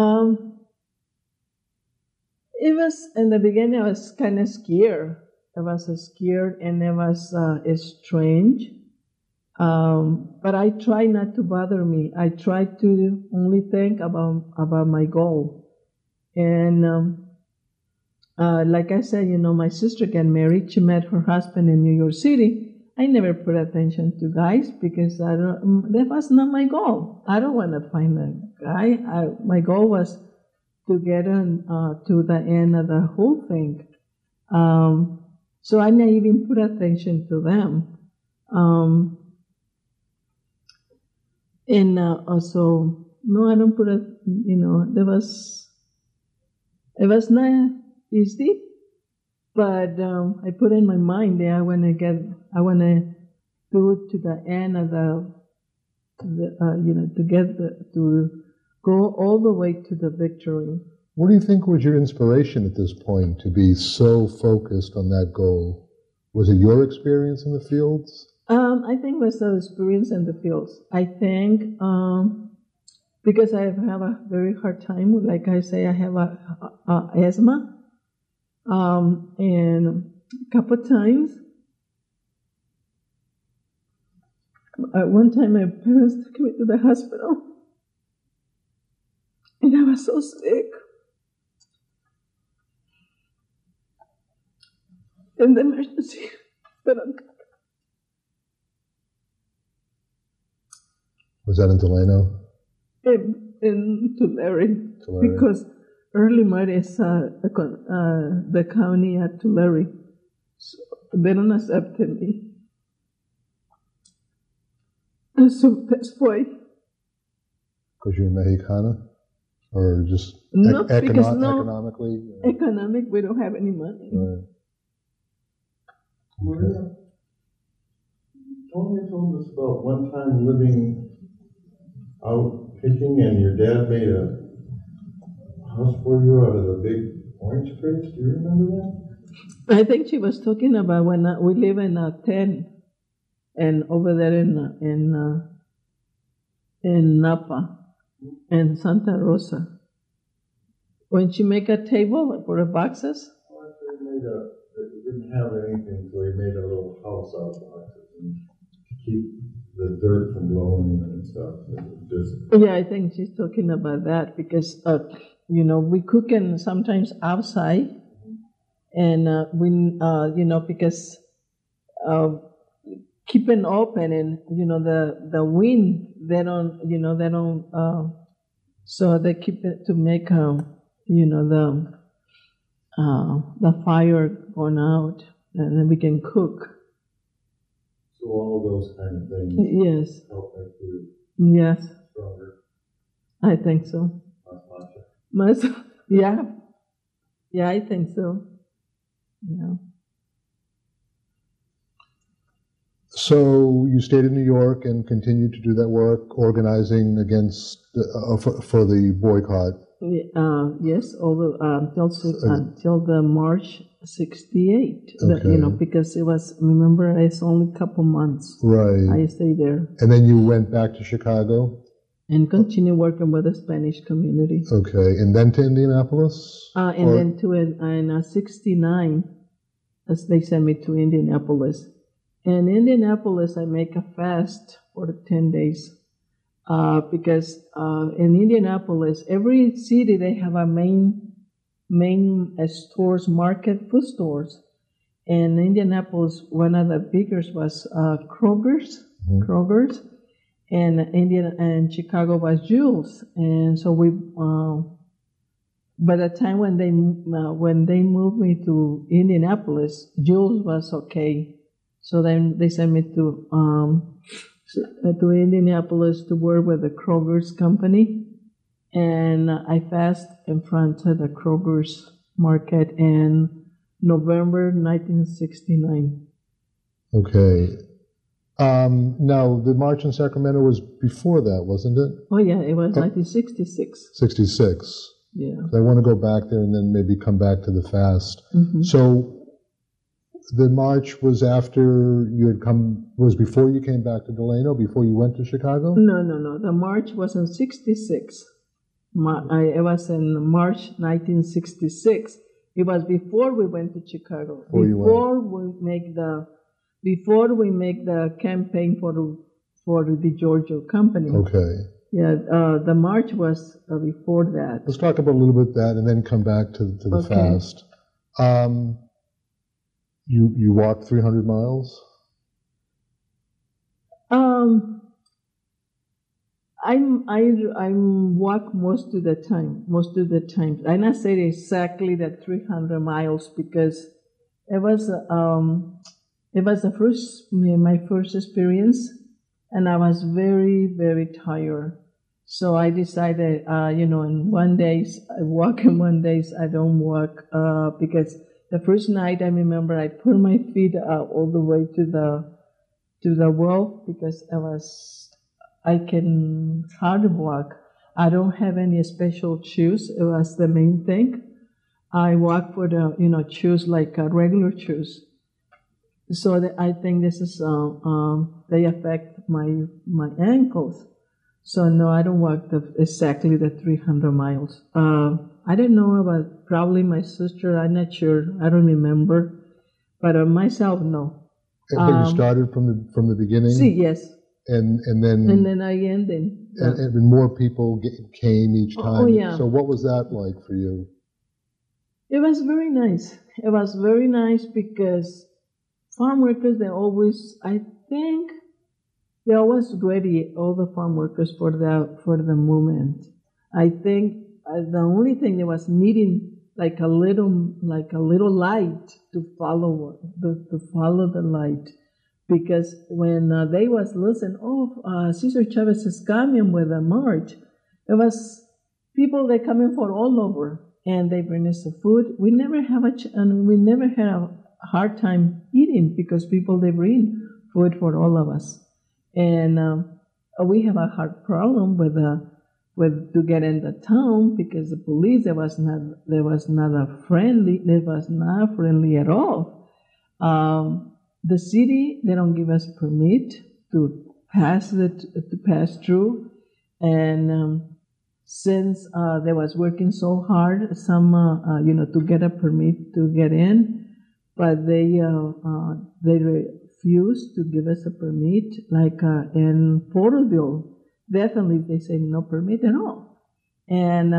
It was, in the beginning, I was kind of scared. I was scared and it was strange. But I try not to bother me. I try to only think about my goal. And like I said, my sister got married. She met her husband in New York City. I never put attention to guys because that was not my goal. I don't want to find a guy. My goal was to get to the end of the whole thing. So I didn't even put attention to them. And also, no, I don't put it, it was not easy, but I put in my mind that I want to go to the end of to go all the way to the victory. What do you think was your inspiration at this point to be so focused on that goal? Was it your experience in the fields? I think it was the experience in the fields. I think because I have a very hard time, like I say, I have asthma, and a couple of times. One time, my parents took me to the hospital, and I was so sick. In the emergency hospital. Was that in Delano? In Tulare. Because Early is the county at Tulare. So they don't accept me. And so that's why. Because you're Mexicana? Or just economically? Economic, we don't have any money. Right. Maria, Tony told us about one time living out fishing and your dad made a house for you out of the big orange crates? Do you remember that? I think she was talking about when we live in a tent, and over there in Napa and Santa Rosa. When she make a table for the boxes. Well, they didn't have anything, so he made a little house out of boxes and to keep the dirt from blowing and stuff. It was just Yeah, I think she's talking about that because, we cooking sometimes outside, and because keeping open and the wind, they don't, so they keep it to make the fire going out, and then we can cook. so all those kind of things Yes, help make you yes, stronger. I think so. Much. Yeah, I think so. Yeah. So you stayed in New York and continued to do that work, organizing against for the boycott. Yes, although until the March '68, Okay. because it was. Remember, it's only a couple months. Right. I stayed there And then you went back to Chicago. and continued working with the Spanish community. Okay, and then to Indianapolis. And then in '69, as they sent me to Indianapolis. In Indianapolis, I make a fast for 10 days. Because in Indianapolis, every city they have a main stores, market, food stores. And Indianapolis, one of the biggest was Kroger's, and Chicago was Jules. And so we, by the time when they moved me to Indianapolis, Jules was okay. So then they sent me to Indianapolis to work with the Kroger's company, and I fast in front of the Kroger's market in November 1969. Okay. Now the march in Sacramento was before that, wasn't it? Oh yeah, it was 1966. 66. Yeah. I want to go back there and then maybe come back to the fast. Mm-hmm. So the march was after you had was before you came back to Delano, before you went to Chicago? No. The march was in '66. It was in March 1966. It was before we went to Chicago. Before we make the campaign for the Giorgio company. Okay. Yeah, the march was before that. Let's talk about a little bit that and then come back to the Okay. fast. You walked 300 miles? I walk most of the time. I not say exactly that 300 miles because it was my first experience, and I was very, very tired. So I decided, in one days I walk and one days I don't walk, because the first night I remember I put my feet all the way to the wall because I can hardly walk. I don't have any special shoes. It was the main thing. I walk for the shoes like regular shoes. So I think this is they affect my ankles. So no, I don't walk exactly the 300 miles. I don't know about probably my sister. I'm not sure. I don't remember. But myself, no. But you started from the beginning? See, yes. And then I ended. And more people came each time. Oh, yeah. So what was that like for you? It was very nice. It was very nice because farm workers, they always ready, all the farm workers for the movement. I think the only thing they was needing like a little light to follow the light. Because when they was listening, Cesar Chavez is coming with a march, it was people that coming from all over, and they bring us the food. We never had a hard time eating because people they bring food for all of us, and we have a hard problem with to get in the town because the police they was not friendly at all. The city they don't give us permit to pass through, and since they was working so hard, some to get a permit to get in, but they refused to give us a permit. Like in Porterville, definitely they say no permit at all, and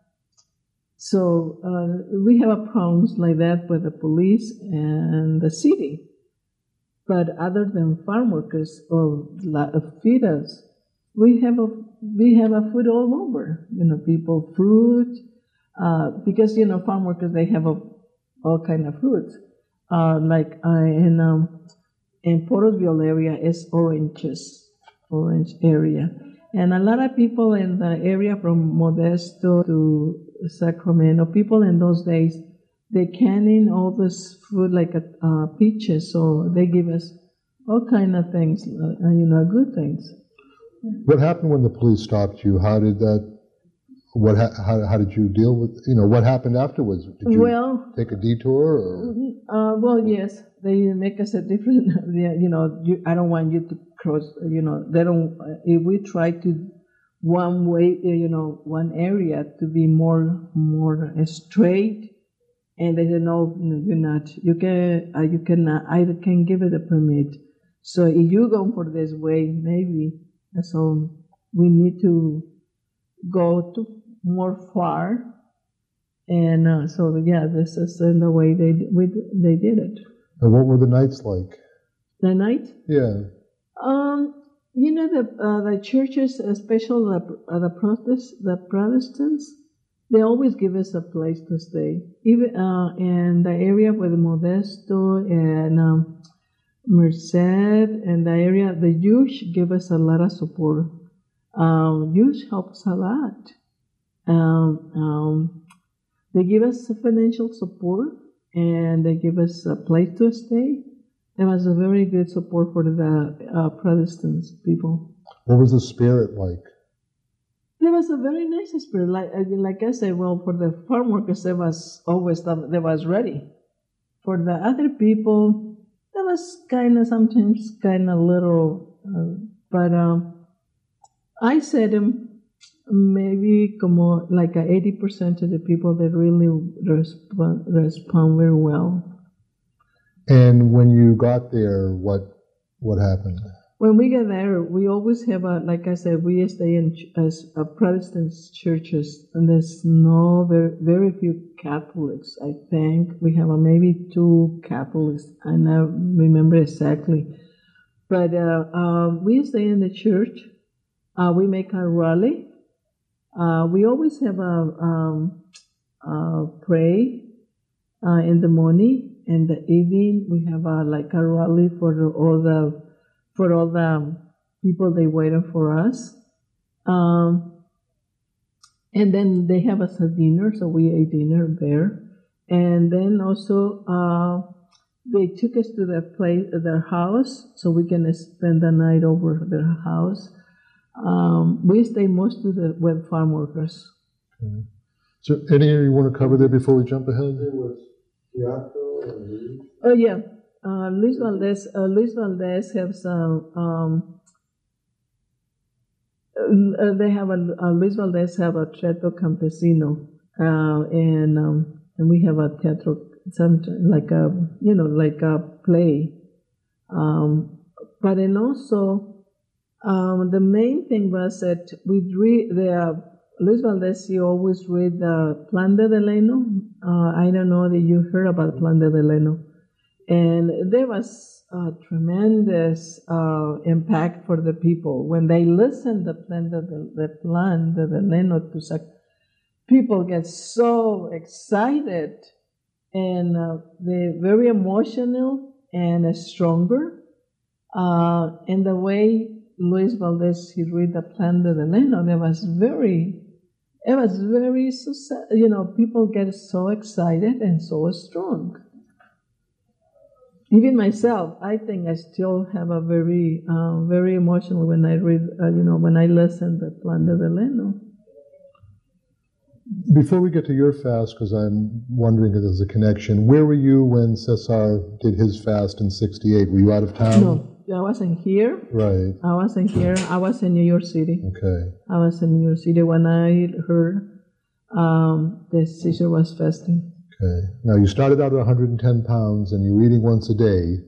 so we have problems like that with the police and the city. But other than farm workers or feed us, we have a food all over. People fruit because farm workers they have all kind of fruits. Like in Porterville area is orange area, and a lot of people in the area from Modesto to Sacramento, people in those days. They can in all this food like peaches, so they give us all kind of things, good things. What happened when the police stopped you? How did that? How did you deal with? What happened afterwards? Did you take a detour? Or? Well, yes, they make us a different. I don't want you to cross. They don't. If we try to one way, one area to be more straight. And they said, no, you're not. You cannot. I can give it a permit. So if you go for this way, maybe. So we need to go to more far. And so this is in the way they did it. And what were the nights like? The night? Yeah. The churches, especially the Protestants. They always give us a place to stay. Even in the area with Modesto and Merced and the area, the youth give us a lot of support. Youth helps a lot. They give us financial support and they give us a place to stay. It was a very good support for the Protestants people. What was the spirit like? There was a very nice spirit. Like I said, well, for the farm workers, there was always they was ready. For the other people, there was sometimes little, but I said maybe como like 80% of the people that really respond very well. And when you got there, what happened? When we get there, we always have like I said, we stay in Protestant churches, and there's very few Catholics. I think we have maybe 2 Catholics. I don't remember exactly, but we stay in the church. We make a rally. We always have pray in the morning and the evening. We have like a rally for all the people they waited for us. And then they have us a dinner, so we ate dinner there. And then also they took us to their house, so we can spend the night over their house. We stay most with farm workers. Okay. So any area you want to cover there before we jump ahead? There was Teatro and Luis. Oh yeah. Luis Valdez has they have Luis Valdez have a Teatro Campesino, and we have a teatro, like a play, but then also the main thing was that we read Luis Valdez. He always read the Plan de Delano. I don't know that you heard about Plan de Delano. And there was a tremendous impact for the people when they listened to the plan, the Delano to people get so excited and they're very emotional and stronger. And the way Luis Valdez he read the plan de Delano, people get so excited and so strong. Even myself, I think I still have a very emotional when I read, when I listen to Plan de Delano. Before we get to your fast, because I'm wondering if there's a connection, where were you when Cesar did his fast in '68? Were you out of town? No, I wasn't here. Right. I wasn't here. I was in New York City. Okay. I was in New York City when I heard that Caesar was fasting. Okay. Now, you started out at 110 pounds, and you're eating once a day.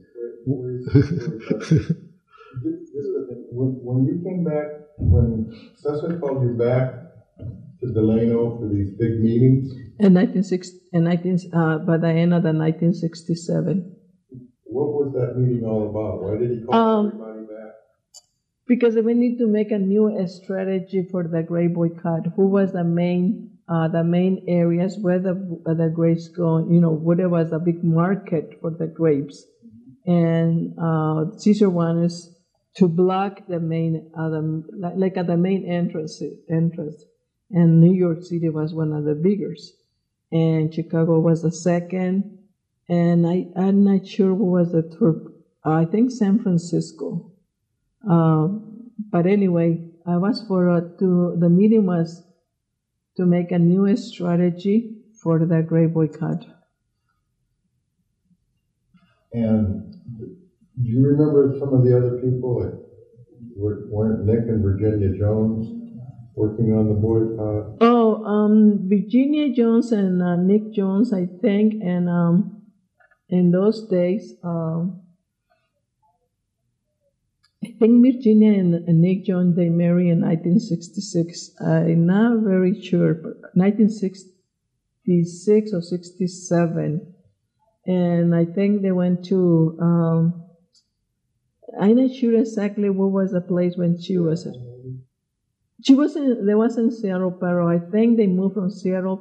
When you came back, when Cesar called you back to Delano for these big meetings, By the end of the 1967. what was that meeting all about? Why did he call everybody back? Because we need to make a new strategy for the grape boycott. Who was the main areas where the grapes go? Where there was a big market for the grapes, and Caesar wanted to block the main, like at the main entrance, and New York City was one of the biggest, and Chicago was the second, and I'm not sure who was the third. I think San Francisco. But anyway, I was the meeting was to make a new strategy for the grape boycott. And do you remember some of the other people? Like, weren't Nick and Virginia Jones working on the boycott? Virginia Jones and Nick Jones, I think, and in those days, I think Virginia and Nick Jones, they married in 1966. I'm not very sure, but 1966 or 67. And I think they went to, I'm not sure exactly what was the place when they was in Seattle, pero I think they moved from Seattle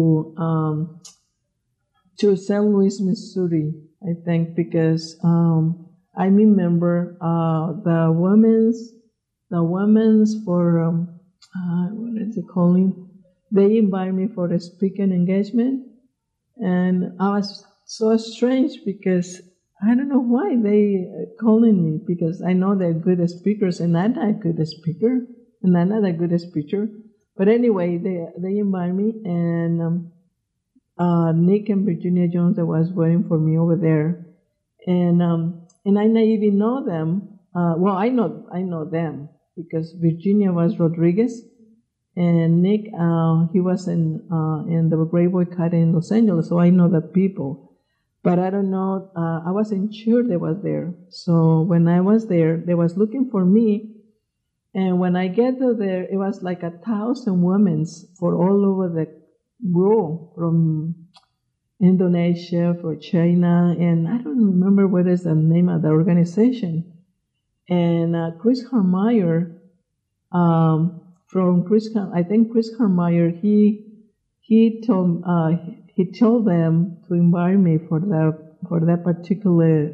to St. Louis, Missouri, I think, because I remember the women's for what is it calling? They invited me for a speaking engagement, and I was so strange because I don't know why they calling me, because I know they're good speakers and I'm not a good speaker and I'm not a good speaker. But anyway, they invited me, and Nick and Virginia Jones that was waiting for me over there, and I not even know them. Well, I know them because Virginia was Rodriguez, and Nick he was in the grape boycott in Los Angeles, so I know the people. But I don't know. I wasn't sure they was there. So when I was there, they was looking for me, and when I get to there, it was like 1,000 women for all over the world, from Indonesia, for China, and I don't remember what is the name of the organization. And Chris Harmeyer, I think Chris Harmeyer, he told them to invite me for that particular.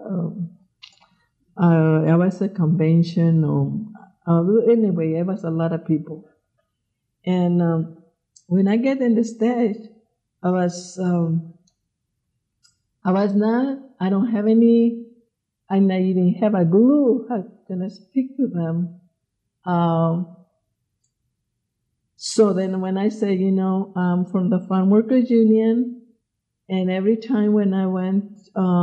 It was a convention, anyway, it was a lot of people, and when I get in the stage, I don't have any, I not even have a clue how can I speak to them. So then when I say, I'm from the Farm Workers Union, and every time when I went,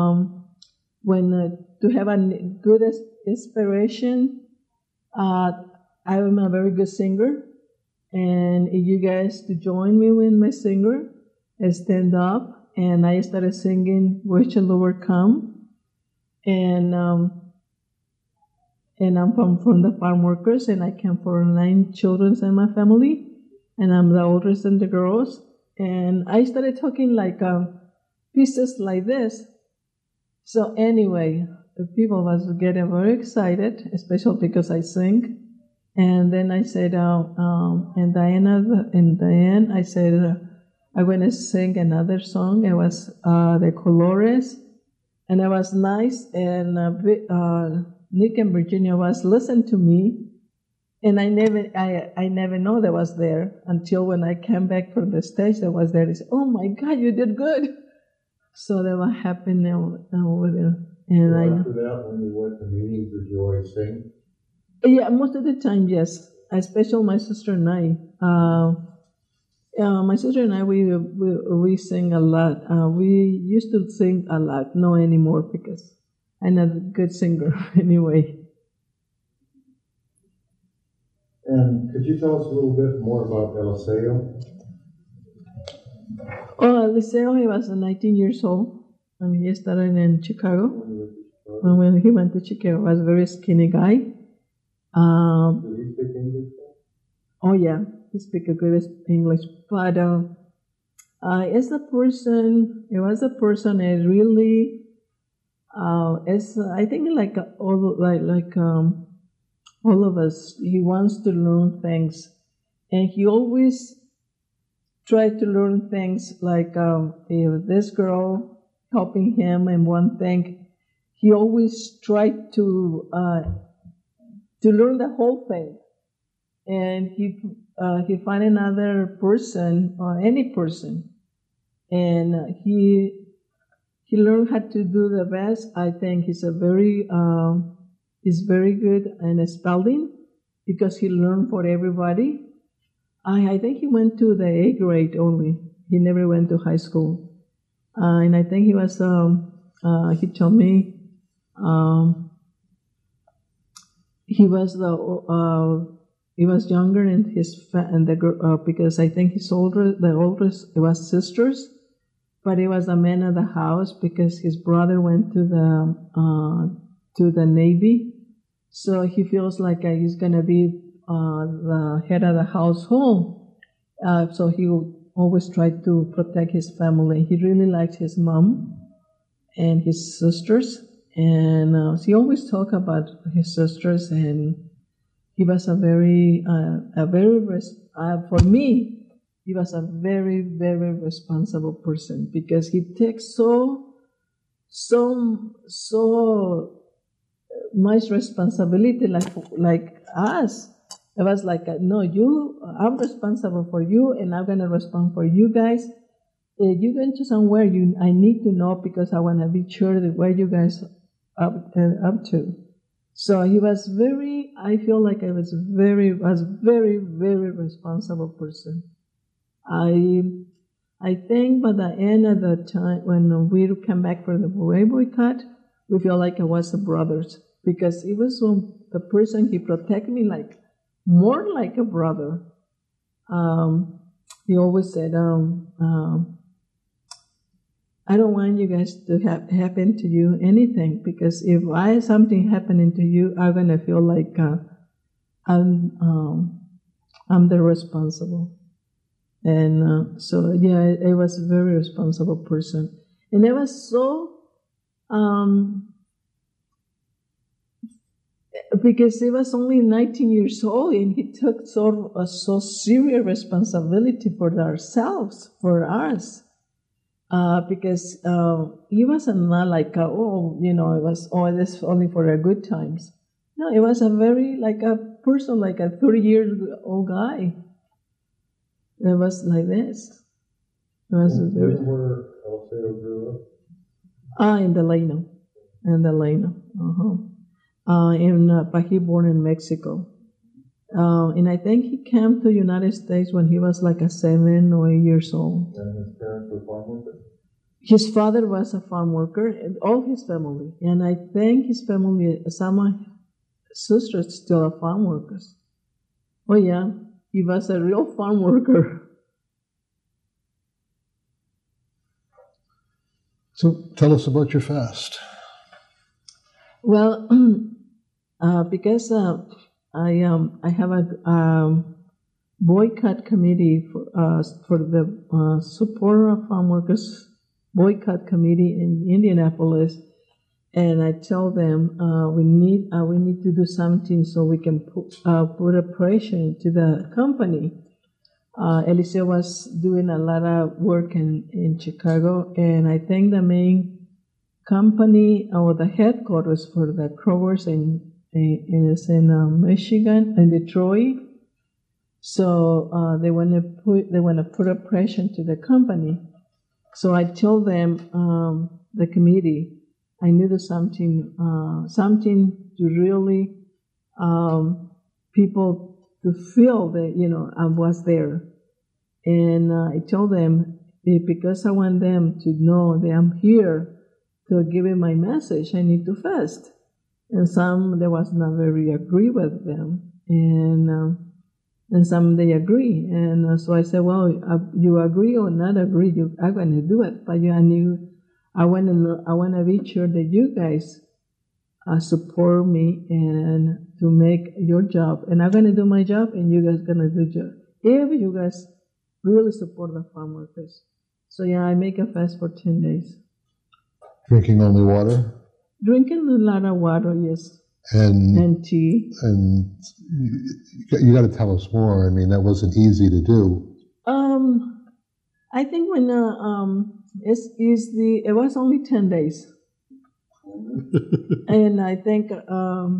to have a good inspiration, I'm a very good singer, and if you guys to join me with my singer, I stand up, and I started singing "Where Shall the Lord Come," and I'm from the farm workers, and I came for 9 children in my family, and I'm the oldest in the girls, and I started talking like pieces like this. So anyway, the people was getting very excited, especially because I sing. And then I said, and Diana, in the end, I said, I'm going to sing another song. It was the Colores, and it was nice. And Nick and Virginia was listening to me, and I never know that was there until when I came back from the stage. That was there. They said, "Oh my God, you did good!" So that what happened over there. And after that, when you went to meetings, did you always sing? Yeah, most of the time, yes. Especially my sister and I. My sister and I, we sing a lot. We used to sing a lot, no anymore because I'm not a good singer anyway. And could you tell us a little bit more about Eliseo? Oh, Eliseo, he was 19 years old when he started in Chicago. When he went to Chicago, he was a very skinny guy. Did he speak English? Oh yeah, he speaks a good English, but as a person, it was a person that really, as I think all of us, he wants to learn things, and he always tried to learn things like if this girl helping him in one thing, he always tried to learn the whole thing, and he find another person or any person, and he learned how to do the best. I think he's very good in spelling because he learned for everybody. I think he went to the 8th grade only. He never went to high school, and I think he was. He told me he was he was younger in because I think the oldest it was sisters, but he was the man of the house because his brother went to the Navy, so he feels like he's gonna be the head of the household. So he always tried to protect his family. He really liked his mom and his sisters, and he always talked about his sisters. And he was for me, he was a very, very responsible person because he takes so much responsibility, like us. It was like, no, I'm responsible for you, and I'm gonna respond for you guys. If you go to somewhere, I need to know because I want to be sure that where you guys up to. So he was I feel like I was very, very responsible person. I think by the end of the time, when we come back for the boycott, we feel like it was the brothers because he was the person he protected me more like a brother. He always said, I don't want you guys to happen to you anything because if something happening to you, I'm gonna feel like I'm the responsible. And so yeah, I was a very responsible person, and I was so because he was only 19 years old, and he took so serious responsibility for ourselves, for us. Because he wasn't not like it was this only for the good times. No, it was a very a person, like a 30-year-old guy. It was like this. It was where Eliseo grew up? In Delano. But he born in Mexico. And I think he came to the United States when he was like 7 or 8 years old. And his parents were farm workers? His father was a farm worker, and all his family. And I think his family, some sisters still are farm workers. Oh yeah, he was a real farm worker. So tell us about your fast. Well, because I have a boycott committee for the support of farm workers boycott committee in Indianapolis, and I tell them we need to do something so we can put a pressure to the company. Eliseo was doing a lot of work in Chicago, and I think the main company or the headquarters for the Kroger's is in Michigan and Detroit. So they want to put a pressure to the company. So I told them the committee I needed something to really people to feel that I was there. And I told them, because I want them to know that I'm here to give them my message, I need to fast. And some, they was not very agree with them. And some they agree. And so I said, well, you agree or not agree, I'm going to do it. But I want to be sure that you guys support me and to make your job. And I'm going to do my job, and you guys going to do your job. If you guys really support the farm workers. So yeah, I make a fast for 10 days. Drinking only water? Drinking a lot of water, yes. And tea. And you got to tell us more. I mean, that wasn't easy to do. I think when it was only 10 days. And I think it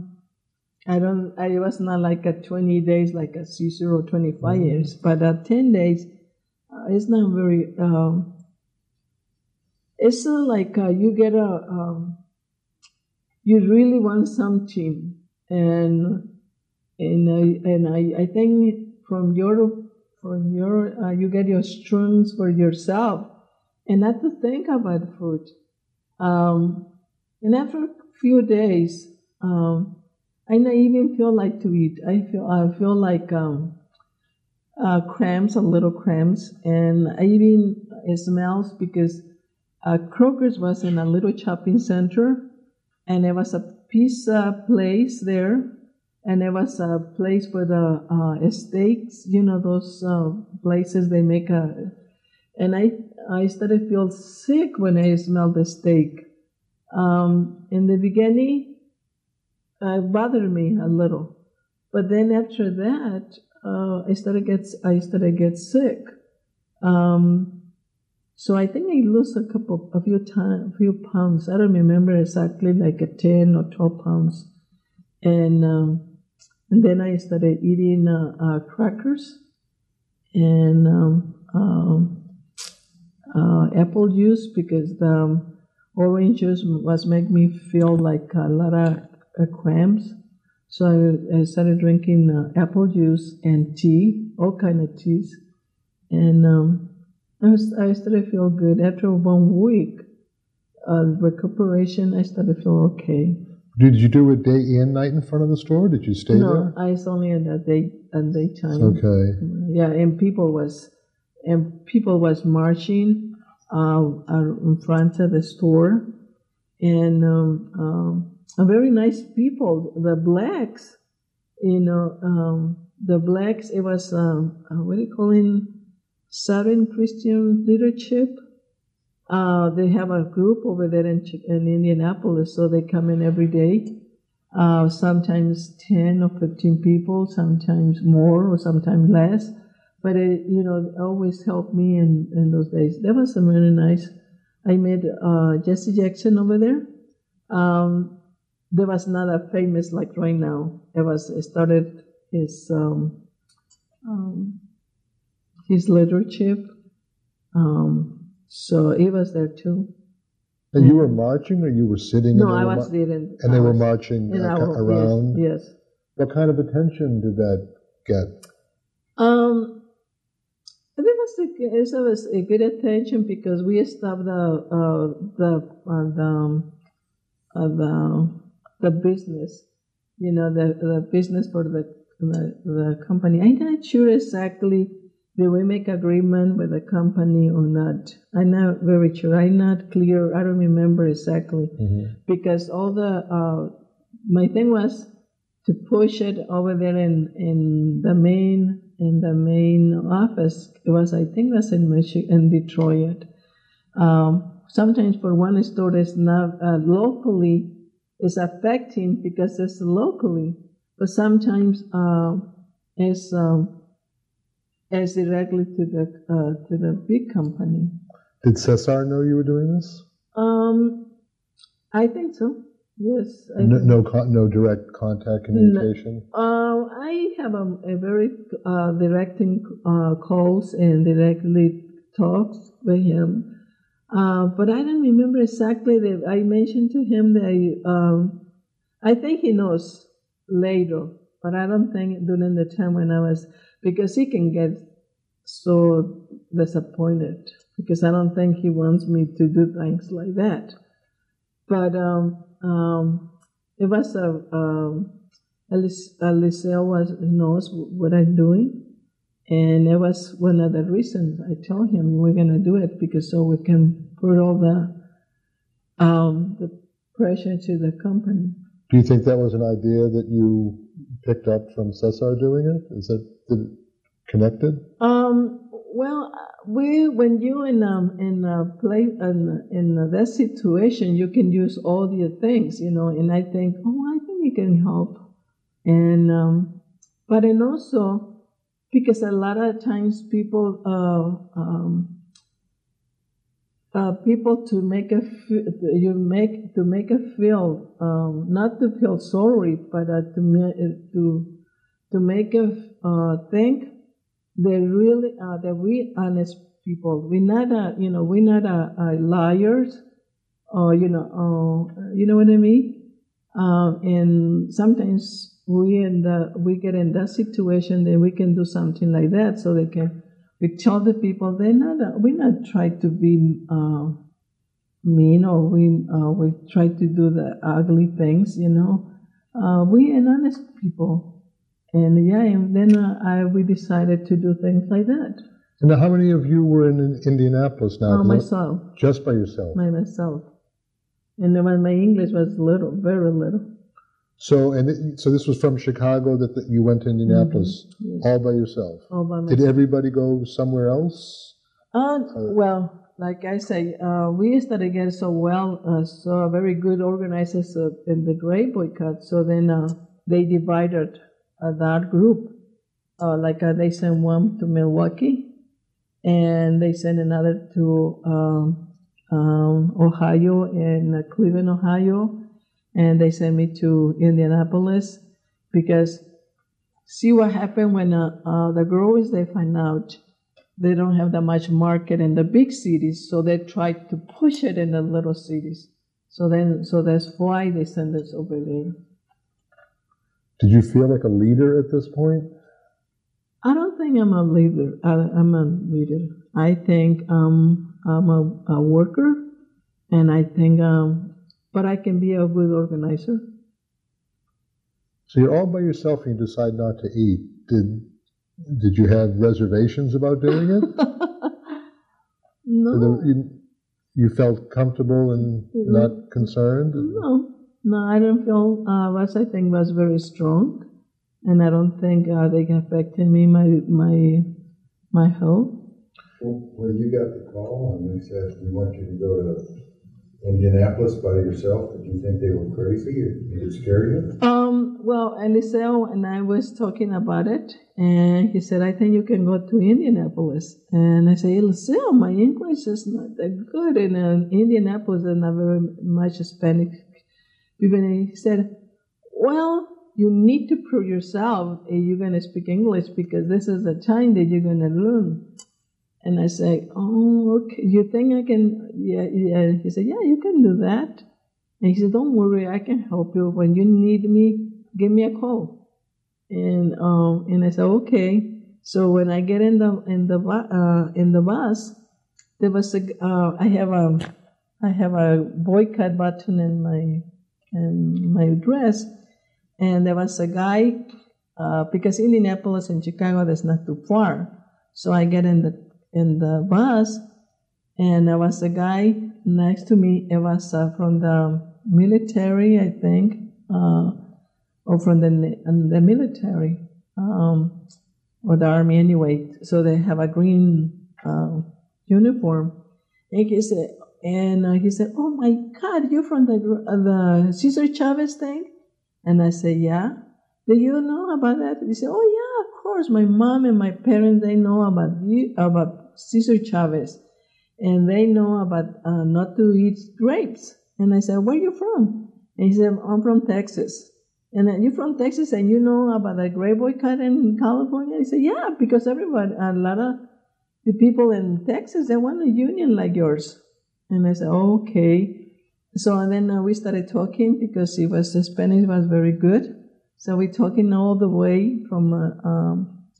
was not like a 20 days like a Caesar or 25 years, but 10 days it's not very. It's like you get you really want something, and I think from your you get your strength for yourself, and not to think about food. And after a few days, I not even feel like to eat. I feel like cramps, a little cramps, and I even it smells because Kroger's was in a little shopping center, and there was a pizza place there, and there was a place for the steaks, those places they make and I started to feel sick when I smelled the steak. In the beginning, it bothered me a little, but then after that, I started to get sick. So I think I lost a few pounds. I don't remember exactly, like 10 or 12 pounds, and then I started eating crackers and apple juice, because the orange juice was making me feel like a lot of cramps. So I started drinking apple juice and tea, all kind of teas, and I started to feel good. After 1 week recuperation, I started to feel okay. Did you do it day and night in front of the store? Did you stay there? No, I was only at daytime. Okay. Yeah, and people was marching in front of the store, and very nice people. The blacks, the blacks. It was what do you call it? Southern Christian Leadership. They have a group over there in Indianapolis, so they come in every day. Sometimes 10 or 15 people, sometimes more or sometimes less. But it always helped me in those days. That was really nice. I met Jesse Jackson over there. There was not a famous like right now. It started his leadership. So he was there too. And you were marching, or you were sitting? No, I was sitting. And they were marching around? Yes. What kind of attention did that get? It was a good attention, because we stopped the business, the business for the company. I'm not sure exactly did we make agreement with the company or not. I'm not very sure. I'm not clear. I don't remember exactly, because all my thing was to push it over there in the main office. It was, I think that's in Michigan, Detroit. Sometimes for one store it's not locally, it's affecting because it's locally, but sometimes it's directly to the big company. Did Cesar know you were doing this? I think so. Yes. No direct contact communication? I have a very directing calls and directly talks with him. But I don't remember exactly that I mentioned to him that I think he knows later, but I don't think during the time when I was, because he can get so disappointed because I don't think he wants me to do things like that. But it was Eliseo knows what I'm doing, and it was one of the reasons I told him we're going to do it because so we can put all the pressure to the company. Do you think that was an idea that you picked up from Cesar doing it? Is that connected? Well, when you're in that situation, you can use all your things, And I think, I think it can help, and but and also because a lot of times people to make a feel not to feel sorry, but to make a think. They really are. They're really honest people. We're not liars, or you know what I mean. And sometimes we get in that situation, then we can do something like that, so we tell the people we're not trying to be mean, or we try to do the ugly things, We are honest people. And then we decided to do things like that. And now how many of you were in Indianapolis now? Myself. Just by yourself? By myself. And then when my English was little, very little. So this was from Chicago that you went to Indianapolis, yes. All by yourself? All by myself. Did everybody go somewhere else? Well, like I say, we started getting so very good organizers in the Great Boycott. So then they divided that group, they sent one to Milwaukee, and they sent another to Ohio and Cleveland, Ohio, and they sent me to Indianapolis because see what happened when the growers, they find out they don't have that much market in the big cities, so they try to push it in the little cities. So that's why they send us over there. Did you feel like a leader at this point? I don't think I'm a leader. I'm a leader. I think I'm a worker, and I think, but I can be a good organizer. So you're all by yourself and you decide not to eat. Did you have reservations about doing it? No. So you felt comfortable and not concerned? No, I don't feel. I think was very strong, and I don't think they affected me my health. Well, when you got the call and they said we want you to go to Indianapolis by yourself, did you think they were crazy? Did it scare you? Well, Eliseo and I was talking about it, and he said, I think you can go to Indianapolis. And I said, Eliseo, my English is not that good, and Indianapolis is not very much Spanish. And he said, well, you need to prove yourself if you're going to speak English, because this is the time that you're going to learn. And I said, oh, okay, you think I can? Yeah. He said, yeah, you can do that. And he said, don't worry, I can help you. When you need me, give me a call. And I said, okay. So when I get in the bus, there was I have a boycott button in my dress, and there was a guy because Indianapolis and Chicago is not too far. So I get in the bus, and there was a guy next to me. It was from the military, I think, or from the military, or the army anyway. So they have a green uniform. And he said, oh my God, you're from the Cesar Chavez thing? And I said, yeah. Do you know about that? He said, oh yeah, of course. My mom and my parents, they know about Cesar Chavez. And they know about not to eat grapes. And I said, where are you from? And he said, I'm from Texas. And you're from Texas and you know about the grape boycott in California? He said, yeah, because a lot of the people in Texas, they want a union like yours. And I said, okay. So and then we started talking because the Spanish was very good. So we're talking all the way from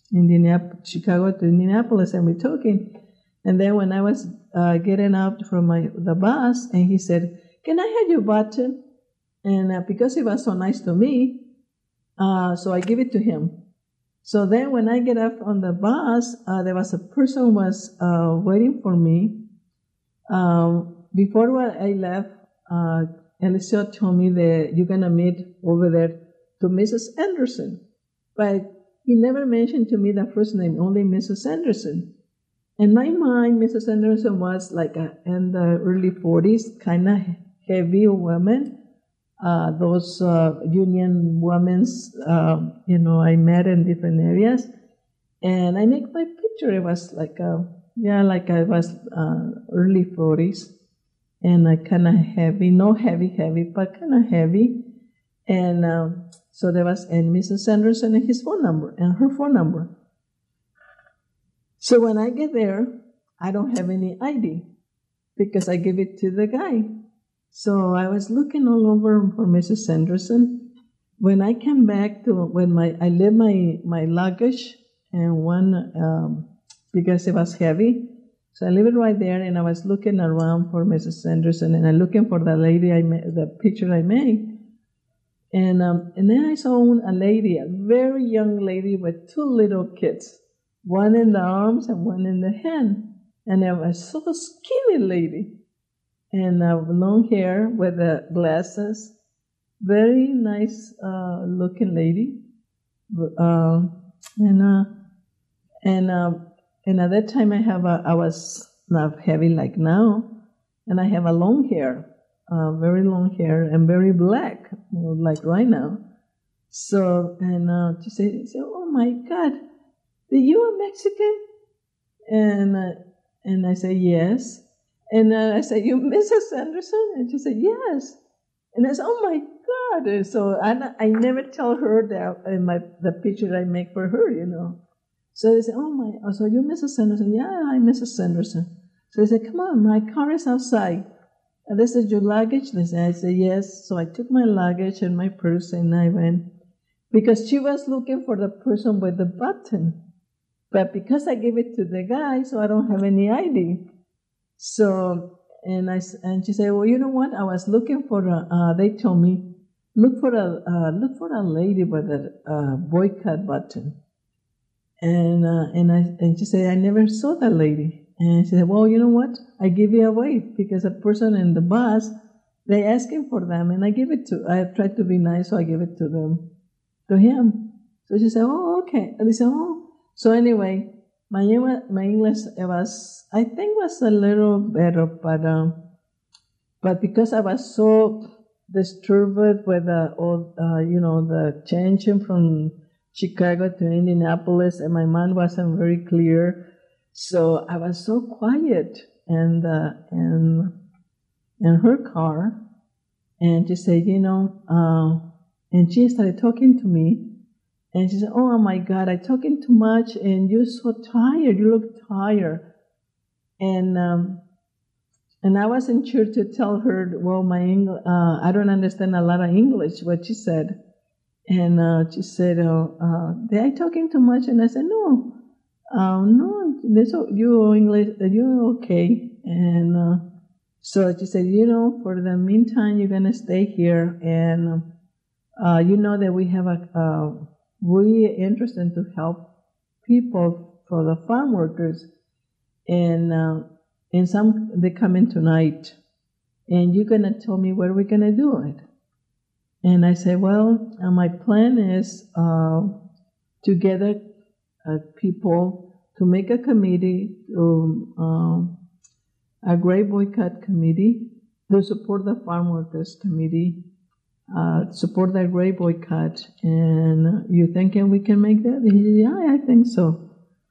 Chicago to Indianapolis, and we're talking. And then when I was getting out from the bus, and he said, "Can I have your button?" And because he was so nice to me, so I give it to him. So then when I get up on the bus, there was a person who was waiting for me. Before I left, Eliseo told me that you're going to meet over there to Mrs. Anderson. But he never mentioned to me the first name, only Mrs. Anderson. In my mind, Mrs. Anderson was like in the early 40s, kind of heavy woman. Those union women, I met in different areas. And I make my picture. It was like I was early 40s. And I kind of heavy, no heavy, but kind of heavy. And so there was Mrs. Anderson and his phone number and her phone number. So when I get there, I don't have any ID because I give it to the guy. So I was looking all over for Mrs. Anderson. When I came back I left my luggage and one because it was heavy. So I leave it right there, and I was looking around for Mrs. Anderson, and I'm looking for the lady the picture I made. And then I saw a lady, a very young lady with two little kids, one in the arms and one in the hand. And I was so skinny lady, and long hair with glasses, very nice looking lady. And at that time, I was not heavy like now, and I have a long hair, very long hair, and very black, like right now. So, and she said, "Oh my God, are you a Mexican?" And I said, "Yes." And I said, "You Mrs. Anderson?" And she said, "Yes." And I said, "Oh my God!" And so I never tell her that in the picture I make for her, So they said, so you're Mrs. Sanderson? Yeah, I'm Mrs. Sanderson. So they said, "Come on, my car is outside." And they said, "Your luggage?" I said, "Yes." So I took my luggage and my purse and I went. Because she was looking for the person with the button. But because I gave it to the guy, so I don't have any ID. So, and she said, "Well, you know what? I was looking for they told me, look for a lady with a boycott button." And she said, "I never saw that lady." And she said, "Well, you know what? I give it away because a person in the bus, they asking for them, and I tried to be nice, so I give it to him." So she said, "Oh, okay." And they said, "Oh." So anyway, my English was a little better, but because I was so disturbed with the changing from Chicago to Indianapolis, and my mind wasn't very clear, so I was so quiet and in her car, and she said, and she started talking to me, and she said, "Oh my God, I'm talking too much, and you're so tired. You look tired." And I wasn't sure to tell her, well, I don't understand a lot of English, what she said. And she said, "Did I talking too much?" And I said, "No, you English, you're okay." And so she said, "For the meantime, you're gonna stay here, and that we have we're interested to help people for the farm workers, and some they come in tonight, and you're gonna tell me where we're gonna do it." And I said, "Well, my plan is to gather people to make a committee, a Great Boycott Committee, to support the Farm Workers Committee, support that Great Boycott. And you thinking we can make that?" He said, "Yeah, I think so."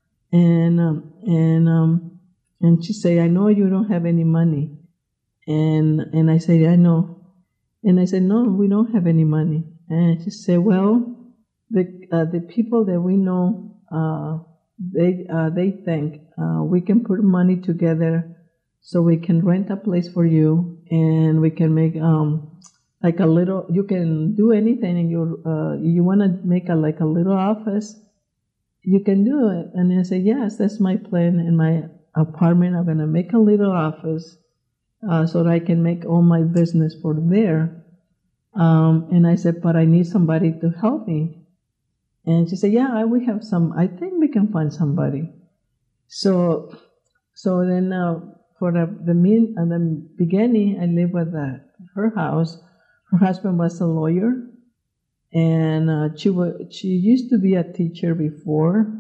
And she said, "I know you don't have any money." And I said, "I know." And I said, "No, we don't have any money." And she said, "Well, the people that we know, they think we can put money together so we can rent a place for you, and we can make like a little. You can do anything, and you want to make a little office, you can do it. And I said, yes, that's my plan. In my apartment, I'm going to make a little office so that I can make all my business for there. And I said, but I need somebody to help me. And she said, yeah, we have some, I think we can find somebody. So then for the beginning, I lived with her house. Her husband was a lawyer, and she used to be a teacher before.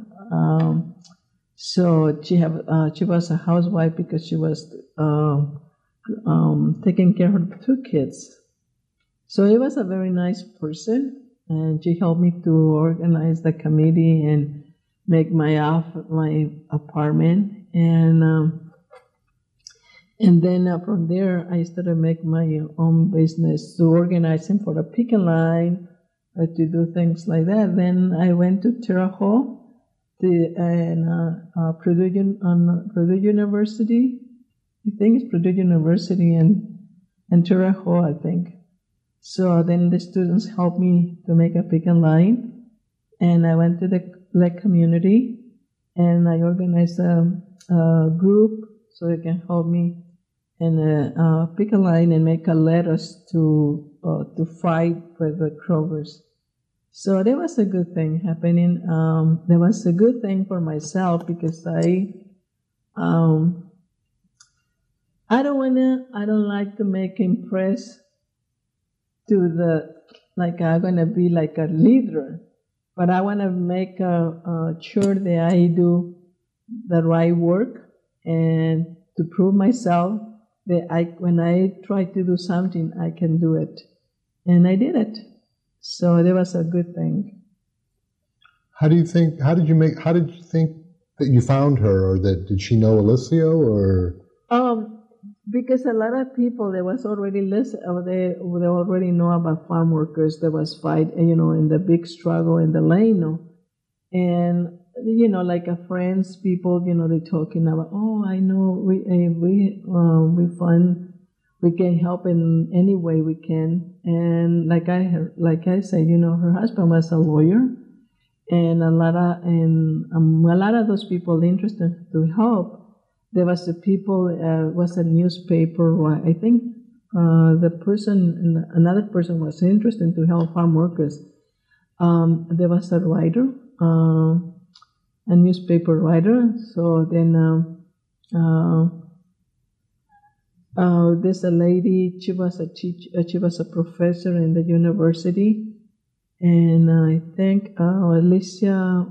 So she was a housewife because she was taking care of her 2 kids. So it was a very nice person, and she helped me to organize the committee and make my apartment, and then from there I started make my own business, to organizing for the picket line, to do things like that. Then I went to Terre Haute and Purdue University. I think it's Purdue University and Terre Haute, I think. So then the students helped me to make a picket line, and I went to the Black community, and I organized a group so they can help me and pick a line and make a letters to fight for the Krogers. So that was a good thing happening. That was a good thing for myself because I don't like to make impress to I'm gonna be like a leader, but I want to make sure that I do the right work and to prove myself that when I try to do something, I can do it. And I did it. So that was a good thing. How did you think that you found her, or did she know Alicia, or? Because a lot of people, they was already they already know about farm workers. There was fight, in the big struggle in the Llano. And, like friends, people, they talking about, oh, I know we can help in any way we can. And like I said, her husband was a lawyer, and a lot of those people interested to help. There was a newspaper. I think another person was interested to help farm workers. There was a writer, a newspaper writer. So then there's a lady. She was a teacher. She was a professor in the university, and I think Alicia.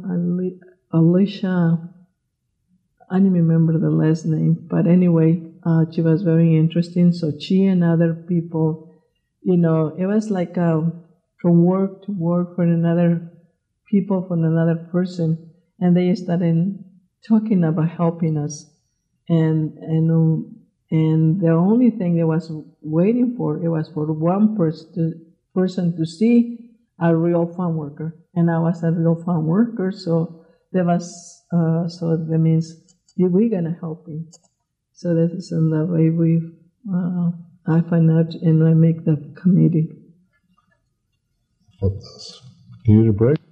I don't remember the last name, but anyway, she was very interesting. So she and other people, it was like from work to work for another person, and they started talking about helping us, and the only thing they was waiting for, it was for one person to see a real farm worker, and I was a real farm worker, so there was so that means we're gonna help you. So that is in the way I find out and I make the committee. Do you need a break?